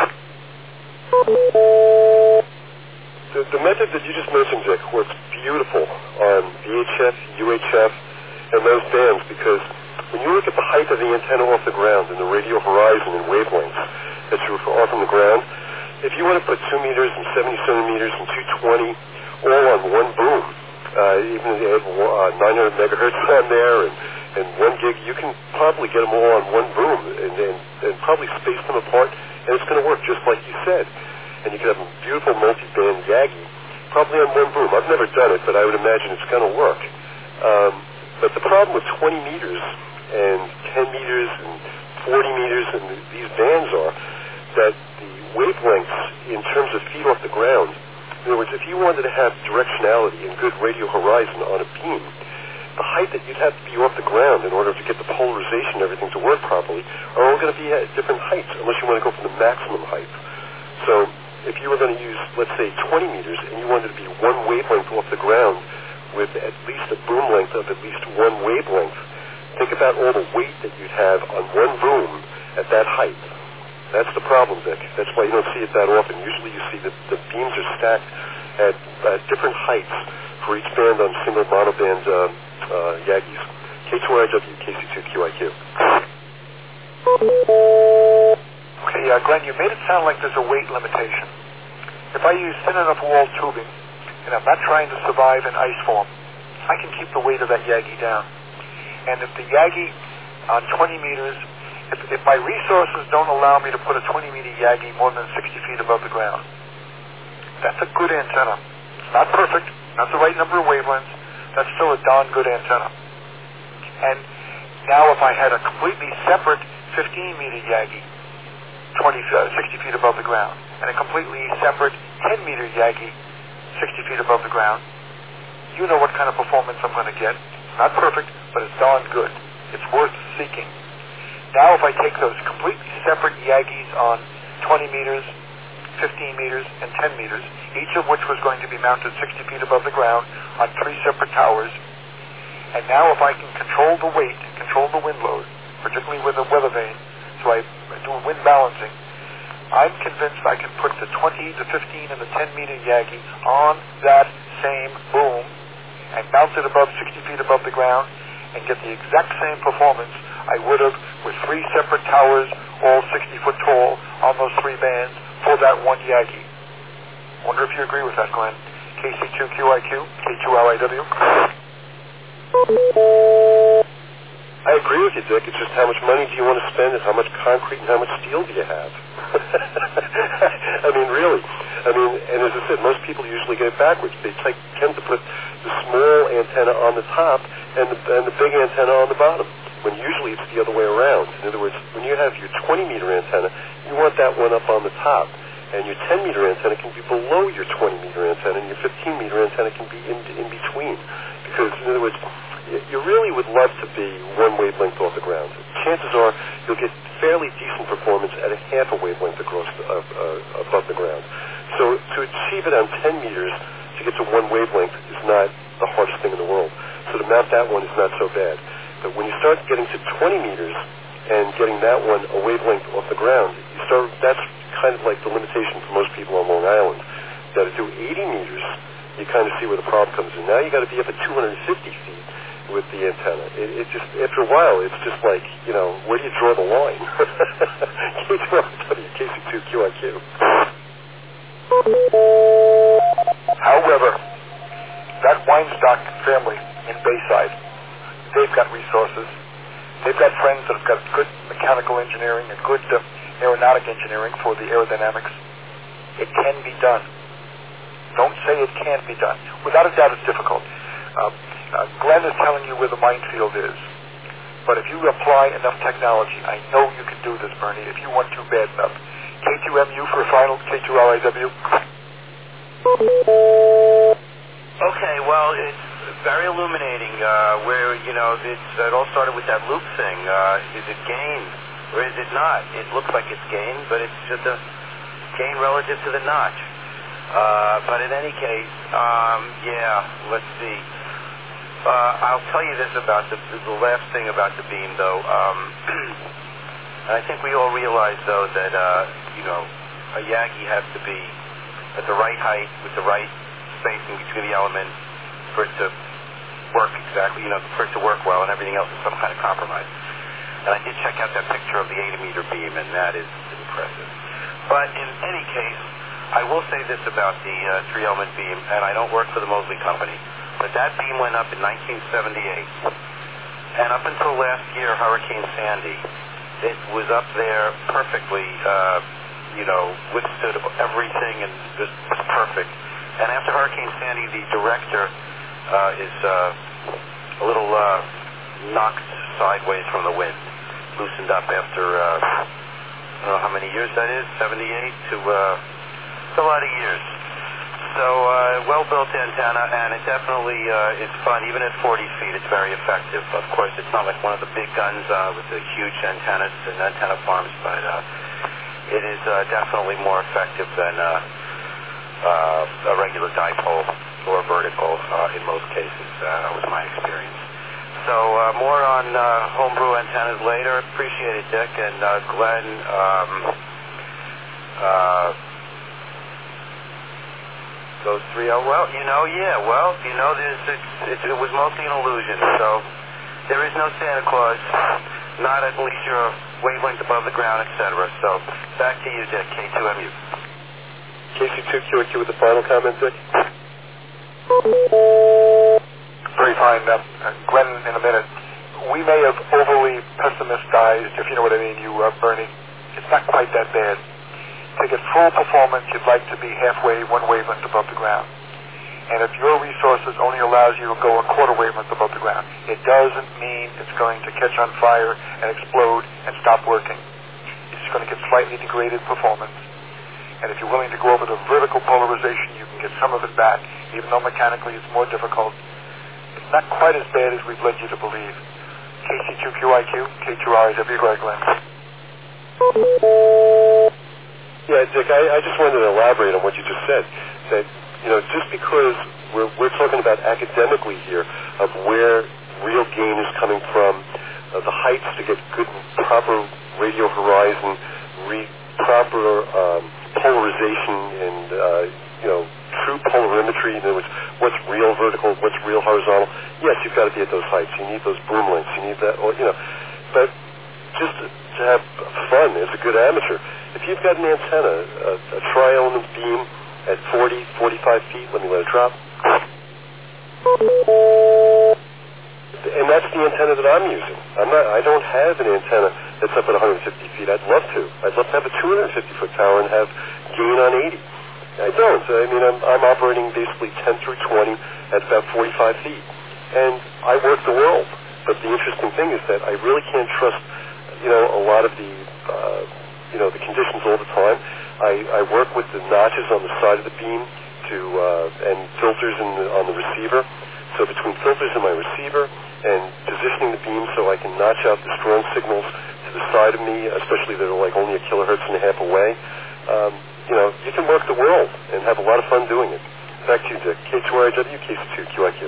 Speaker 4: The, the method that you just mentioned, Dick, works beautiful on V H F, U H F, and those bands, because when you look at the height of the antenna off the ground and the radio horizon and wavelengths that you are from the ground, if you want to put two meters and seventy centimeters and two twenty all on one boom, uh, even if you have uh, nine hundred megahertz on there and, and one gig, you can probably get them all on one boom and, and, and probably space them apart, and it's going to work just like you said. And you can have a beautiful multi-band Yagi, probably on one boom. I've never done it, but I would imagine it's going to work. Um, but the problem with twenty meters and ten meters and forty meters and the, these bands are that the wavelengths in terms of feet off the ground, in other words, if you wanted to have directionality and good radio horizon on a beam, the height that you'd have to be off the ground in order to get the polarization and everything to work properly are all going to be at different heights, unless you want to go for the maximum height. So if you were going to use, let's say, twenty meters, and you wanted to be one wavelength off the ground with at least a boom length of at least one wavelength, think about all the weight that you'd have on one boom at that height. That's the problem, Vic. That's why you don't see it that often. Usually you see that the beams are stacked at uh, different heights for each band on single monoband uh, uh, Yagis. K two R I W, K C two Q I Q.
Speaker 1: Okay, uh, Glenn, you made it sound like there's a weight limitation. If I use thin enough wall tubing, and I'm not trying to survive in ice form, I can keep the weight of that Yagi down. And if the Yagi on twenty meters, if, if my resources don't allow me to put a twenty meter Yagi more than sixty feet above the ground, that's a good antenna. It's not perfect, not the right number of wavelengths, that's still a darn good antenna. And now if I had a completely separate fifteen meter Yagi, twenty, uh, sixty feet above the ground, and a completely separate ten meter Yagi, sixty feet above the ground, you know what kind of performance I'm going to get. It's not perfect, but it's darn good. It's worth seeking. Now if I take those completely separate Yagis on twenty meters, fifteen meters, and ten meters, each of which was going to be mounted sixty feet above the ground on three separate towers, and now if I can control the weight, control the wind load, particularly with a weather vane, so I do wind balancing, I'm convinced I can put the twenty, the fifteen, and the ten meter Yagi on that same boom and mount it above sixty feet above the ground and get the exact same performance I would have with three separate towers, all sixty foot tall, on those three bands for that one Yagi. Wonder if you agree with that, Glenn. K C two Q I Q, K two L I W.
Speaker 4: I agree with you, Dick. It's just how much money do you want to spend and how much concrete and how much steel do you have? I mean, really. I mean, and as I said, most people usually get it backwards. They take, tend to put the small antenna on the top and the, and the big antenna on the bottom, when usually it's the other way around. In other words, when you have your twenty meter antenna, you want that one up on the top, and your ten meter antenna can be below your twenty meter antenna, and your fifteen meter antenna can be in, in between. Because, in other words, you really would love to be one wavelength off the ground. Chances are you'll get fairly decent performance at a half a wavelength across the, uh, uh, above the ground. So to achieve it on ten meters to get to one wavelength is not the hardest thing in the world. So to mount that one is not so bad. But when you start getting to twenty meters and getting that one a wavelength off the ground, you start. That's kind of like the limitation for most people on Long Island. That to do eighty meters, you kind of see where the problem comes in. Now you got to be up at two hundred fifty feet with the antenna. It, it just, after a while, it's just like, you know, where do you draw the line? K two R W, K C two Q I Q.
Speaker 1: However, that Weinstock family in Bayside, they've got resources. They've got friends that have got good mechanical engineering and good uh, aeronautic engineering for the aerodynamics. It can be done. Don't say it can't be done. Without a doubt, it's difficult. Uh, uh, Glenn is telling you where the minefield is. But if you apply enough technology, I know you can do this, Bernie, if you want to bad enough. K two M U for a final, K two R I W.
Speaker 5: Okay, well, it's very illuminating uh, where, you know, it's, it all started with that loop thing. Uh, is it gain or is it not? It looks like it's gain, but it's just a gain relative to the notch. Uh, but in any case, um, yeah, let's see. Uh, I'll tell you this about the, the last thing about the beam, though. Um, and I think we all realize, though, that, uh, you know, a Yagi has to be at the right height with the right spacing between the elements for it to work exactly, you know, for it to work well, and everything else is some kind of compromise. And I did check out that picture of the eighty meter beam, and that is impressive. But in any case, I will say this about the uh, three-element beam, and I don't work for the Mosley Company, but that beam went up in nineteen seventy-eight. And up until last year, Hurricane Sandy, it was up there perfectly, uh, you know, withstood everything and just was perfect. And after Hurricane Sandy, the director uh, is uh, a little uh, knocked sideways from the wind, loosened up after, uh, I don't know how many years that is, seventy-eight to... Uh, It's a lot of years. So, uh, well-built antenna, and it definitely uh, is fun. Even at forty feet, it's very effective. Of course, it's not like one of the big guns uh, with the huge antennas and antenna farms, but uh, it is uh, definitely more effective than uh, uh, a regular dipole or vertical uh, in most cases. Uh, that was my experience. So, uh, more on uh, homebrew antennas later. Appreciate it, Dick. And uh, Glenn... Um, uh, Those three oh, well, you know, yeah, well, you know, there's, it's, it, it was mostly an illusion, so there is no Santa Claus, not at least you're a wavelength above the ground, et cetera. So, back to you, Dick, K two M U.
Speaker 4: K C two Q I Q with the final comment, Dick.
Speaker 1: Very fine. Uh, Glenn, in a minute. We may have overly pessimistized, if you know what I mean, you, uh, Bernie. It's not quite that bad. To get full performance, you'd like to be halfway, one wavelength above the ground. And if your resources only allows you to go a quarter wavelength above the ground, it doesn't mean it's going to catch on fire and explode and stop working. It's just going to get slightly degraded performance. And if you're willing to go over the vertical polarization, you can get some of it back, even though mechanically it's more difficult. It's not quite as bad as we've led you to believe. K C two Q I Q, K two R I W, go ahead, Glenn.
Speaker 4: Yeah, Dick, I, I just wanted to elaborate on what you just said. That, you know, just because we're, we're talking about academically here of where real gain is coming from, uh, the heights to get good, proper radio horizon, re, proper um, polarization and, uh, you know, true polarimetry, in other words, what's real vertical, what's real horizontal. Yes, you've got to be at those heights. You need those boom lengths. You need that, or, you know, but just to, to have fun as a good amateur, if you've got an antenna, a, a tri-element beam at forty, forty-five feet, let me let it drop. And that's the antenna that I'm using. I'm not, I don't have an antenna that's up at one hundred fifty feet. I'd love to. I'd love to have a two hundred fifty foot tower and have gain on eighty. I don't. I mean, I'm, I'm operating basically ten through twenty at about forty-five feet. And I work the world. But the interesting thing is that I really can't trust, you know, a lot of the, uh, you know, the conditions all the time. I, I work with the notches on the side of the beam to, uh, and filters in the, on the receiver. So between filters in my receiver and positioning the beam so I can notch out the strong signals to the side of me, especially that are like only a kilohertz and a half away, um, you know, you can work the world and have a lot of fun doing it. Back to you, Dick. K two R I W, K C two Q I Q.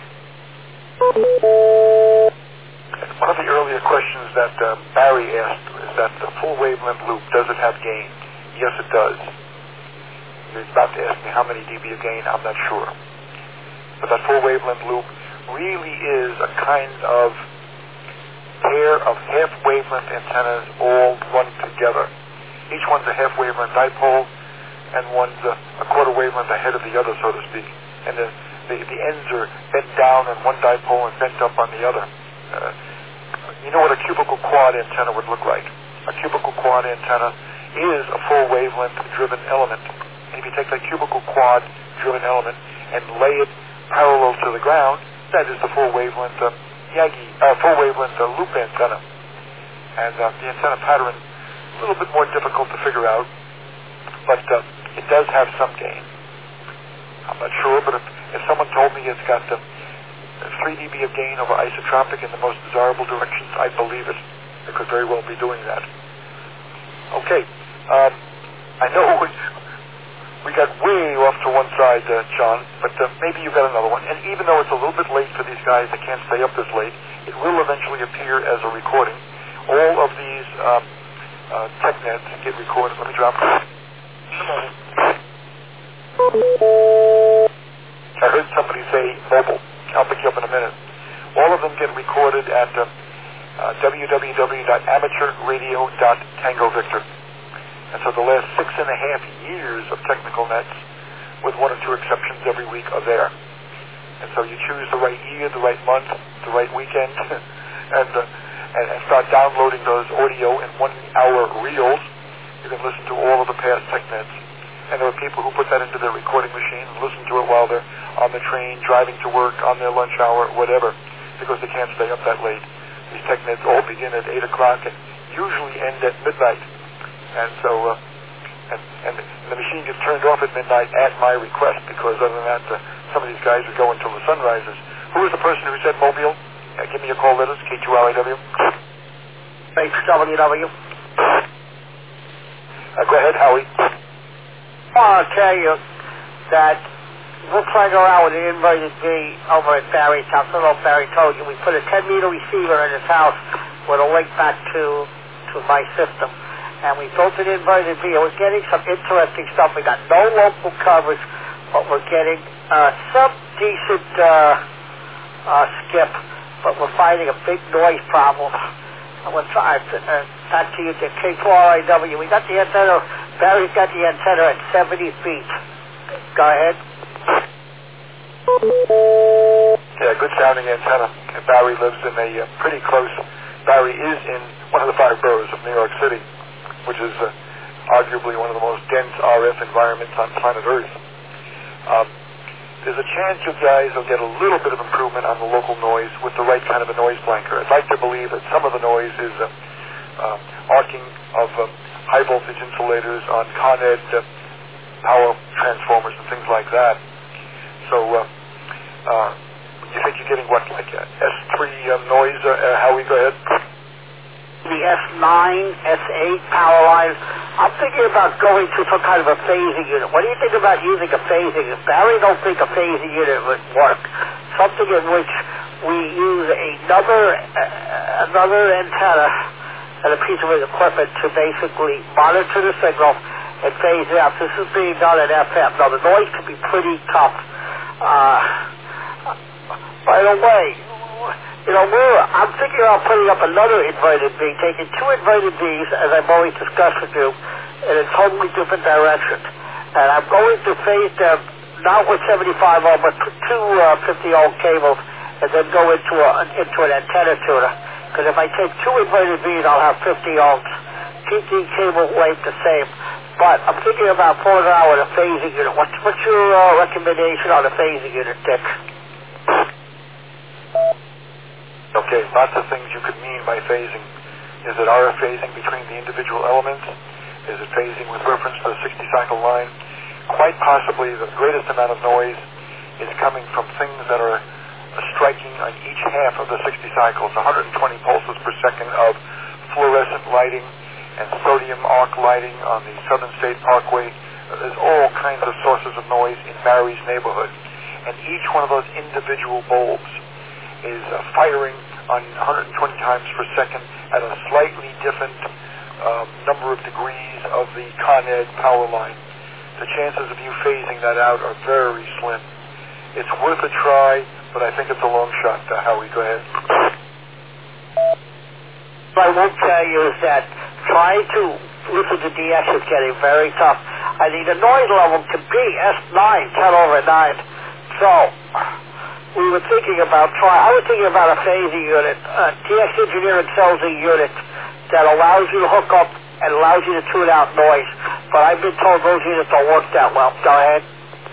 Speaker 1: One of the earlier questions that uh, Barry asked is that the full wavelength loop, does it have gain? Yes, it does. He was about to ask me how many dB of gain. I'm not sure. But that full wavelength loop really is a kind of pair of half wavelength antennas all run together. Each one's a half wavelength dipole, and one's a, a quarter wavelength ahead of the other, so to speak. And the, the, the ends are bent down on one dipole and bent up on the other. Uh, you know what a cubical quad antenna would look like. A cubical quad antenna is a full wavelength driven element. And if you take that cubical quad driven element and lay it parallel to the ground, that is the full wavelength uh, Yagi, uh, full wavelength uh, loop antenna. And uh, the antenna pattern a little bit more difficult to figure out, but uh, it does have some gain. I'm not sure, but if, if someone told me it's got uh, three dB of gain over isotropic in the most desirable directions, I'd believe it. It could very well be doing that. Okay, um, I know we, we got way off to one side, uh, John, but uh, maybe you've got another one. And even though it's a little bit late for these guys that can't stay up this late, it will eventually appear as a recording. All of these um, uh, TechNets get recorded. Let me drop this. I heard somebody say mobile. I'll pick you up in a minute. All of them get recorded at uh, uh, w w w dot amateur radio dot tango victor. And so the last six and a half years of technical nets, with one or two exceptions every week, are there. And so you choose the right year, the right month, the right weekend, and, uh, and and start downloading those audio in one-hour reels. You can listen to all of the past TechNets. And there are people who put that into their recording machine and listen to it while they're on the train, driving to work, on their lunch hour, whatever, because they can't stay up that late. These TechNets all begin at eight o'clock and usually end at midnight. And so, uh, and, and the machine gets turned off at midnight at my request, because other than that, uh, some of these guys would go until the sun rises. Who was the person who said Mobile? Uh, give me a call, let us, K two R I W.
Speaker 2: H W W.
Speaker 1: Uh, go ahead, Howie.
Speaker 2: I want to tell you that we're playing around with an inverted V over at Barry's house. I don't know if Barry told you. We put a ten meter receiver in his house with a link back to, to my system. And we built an inverted V. And we're getting some interesting stuff. We got no local coverage, but we're getting uh, some decent uh, uh, skip. But we're finding a big noise problem. I'm going to try uh, back to you to K four R I W. We got the antenna. Barry's got the antenna at seventy feet. Go ahead.
Speaker 1: Yeah, good sounding antenna. And Barry lives in a uh, pretty close. Barry is in one of the five boroughs of New York City, which is uh, arguably one of the most dense R F environments on planet Earth. Um, there's a chance you guys will get a little bit of improvement on the local noise with the right kind of a noise blanker. I'd like to believe that some of the noise is uh, uh, arcing of uh, high voltage insulators on Con Ed uh, power transformers and things like that. So, uh, uh, you think you're getting what, like uh, S three uh, noise? Uh, uh, Howie, go ahead.
Speaker 2: The S nine, S eight power lines. I'm thinking about going to some kind of a phasing unit. What do you think about using a phasing unit? Barry don't think a phasing unit would work. Something in which we use another uh, another antenna and a piece of equipment to basically monitor the signal and phase it out. This is being done at F M. Now, the noise can be pretty tough. Uh, by the way, you know, we're, I'm thinking about putting up another inverted V, taking two inverted Vs, as I've always discussed with you, in a totally different direction. And I'm going to phase them, not with seventy-five ohm, but two uh, fifty ohm cables, and then go into, a, into an antenna tuner. Because if I take two inverted Vs, I'll have fifty ohms. Keep the cable length the same. but I'm thinking about pulling it out with a phasing unit. What's, what's your uh, recommendation on a phasing unit, Dick?
Speaker 1: Okay, lots of things you could mean by phasing. Is it R F phasing between the individual elements? Is it phasing with reference to the sixty cycle line? Quite possibly the greatest amount of noise is coming from things that are striking on each half of the sixty cycles, one hundred twenty pulses per second of fluorescent lighting and sodium arc lighting on the Southern State Parkway. There's all kinds of sources of noise in Barry's neighborhood. And each one of those individual bulbs is uh, firing on one hundred twenty times per second at a slightly different um, number of degrees of the Con Ed power line. The chances of you phasing that out are very slim. It's worth a try, but I think it's a long shot. Uh, Howie, go ahead.
Speaker 2: What I won't tell you is that trying to listen to D X is getting very tough. I need a noise level to be S nine, ten over nine. So, we were thinking about try. I was thinking about a phasing unit, a D X Engineering sells a unit that allows you to hook up and allows you to tune out noise. But I've been told those units don't work that well. Go ahead.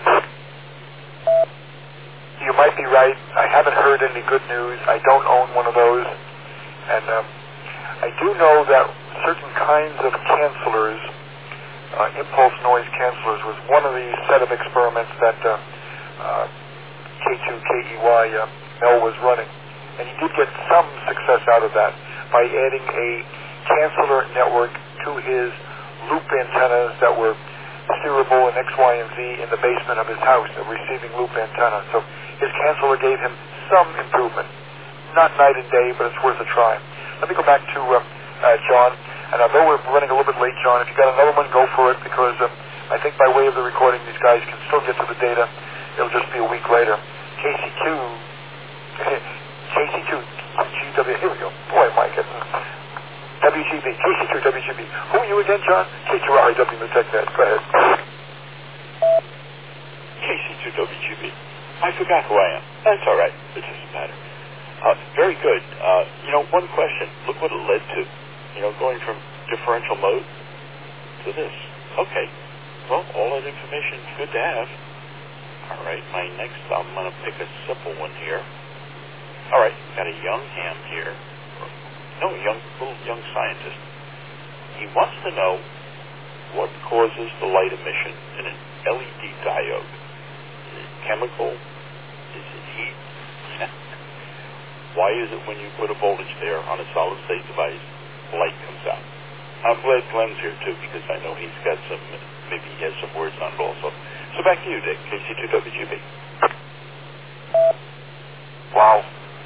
Speaker 1: You might be right. I haven't heard any good news. I don't own one of those. And um, I do know that certain kinds of cancelers, uh, impulse noise cancelers, was one of the set of experiments that uh, uh, K two K E Y uh, Mel was running. And he did get some success out of that by adding a canceler network to his loop antennas that were steerable in X, Y, and Z in the basement of his house, a receiving loop antenna. So his canceler gave him some improvement. Not night and day, but it's worth a try. Let me go back to uh, uh, John. And although we're running a little bit late, John, if you got another one, go for it, because uh, I think by way of the recording, these guys can still get to the data. It'll just be a week later. K C two, K C two, G W, here we go. Boy, am I getting W G B, K C two W G B. Who are you again, John? K two R I W NewTechNet. Go ahead.
Speaker 3: K C two W G B. I forgot who I am. That's all right. It doesn't matter. Uh, very good. Uh, you know, one question. Look what it led to. You know, going from differential mode to this. Okay. Well, all that information is good to have. All right. My next, I'm going to pick a simple one here. All right. Got a young ham here. No, a young, little young scientist. He wants to know what causes the light emission in an L E D diode. Is it chemical? Is it heat? Why is it when you put a voltage there on a solid-state device, light comes out? I'm glad Glenn's here, too, because I know he's got some, maybe he has some words on it also. So back to you, Dick, K C two W G B.
Speaker 1: Wow.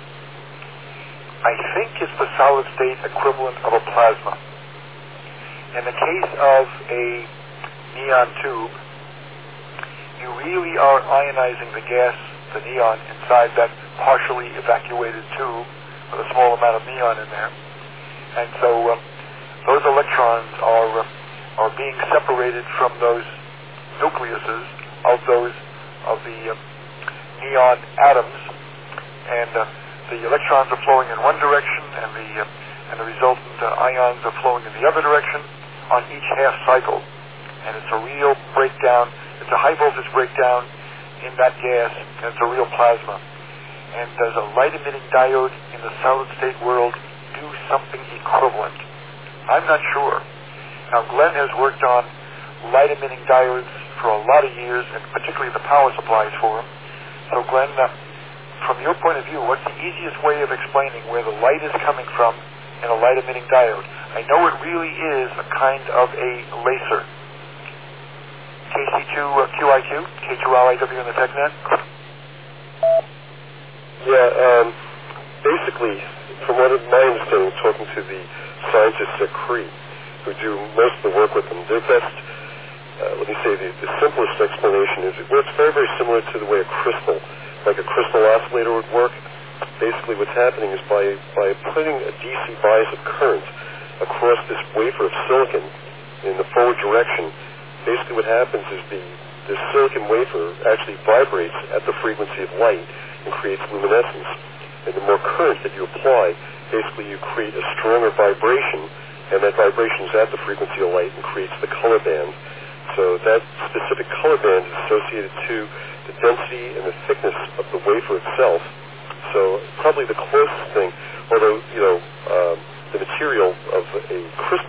Speaker 1: I think it's the solid-state equivalent of a plasma. In the case of a neon tube, you really are ionizing the gas, the neon, inside that partially evacuated tube with a small amount of neon in there. And so uh, those electrons are uh, are being separated from those nucleuses of those of the uh, neon atoms, and uh, the electrons are flowing in one direction, and the uh, and the resultant uh, ions are flowing in the other direction on each half cycle. And it's a real breakdown. It's a high voltage breakdown in that gas, and it's a real plasma. And does a light-emitting diode in the solid-state world do something equivalent? I'm not sure. Now, Glenn has worked on light-emitting diodes for a lot of years, and particularly the power supplies for them. So, Glenn, uh, from your point of view, what's the easiest way of explaining where the light is coming from in a light-emitting diode? I know it really is a kind of a laser. K C two uh, Q I Q, K two R I W in the TechNet.
Speaker 4: Yeah, um, basically, from what my understanding, talking to the scientists at Cree, who do most of the work with them, their best, uh, let me say, the, the simplest explanation is it works very, very similar to the way a crystal, like a crystal oscillator would work. Basically, what's happening is by, by putting a D C bias of current across this wafer of silicon in the forward direction, basically what happens is the, the silicon wafer actually vibrates at the frequency of light and creates luminescence. And the more current that you apply, basically you create a stronger vibration, and that vibration is at the frequency of light and creates the color band. So that specific color band is associated to the density and the thickness of the wafer itself. So probably the closest thing, although, you know, um, the material of a crystal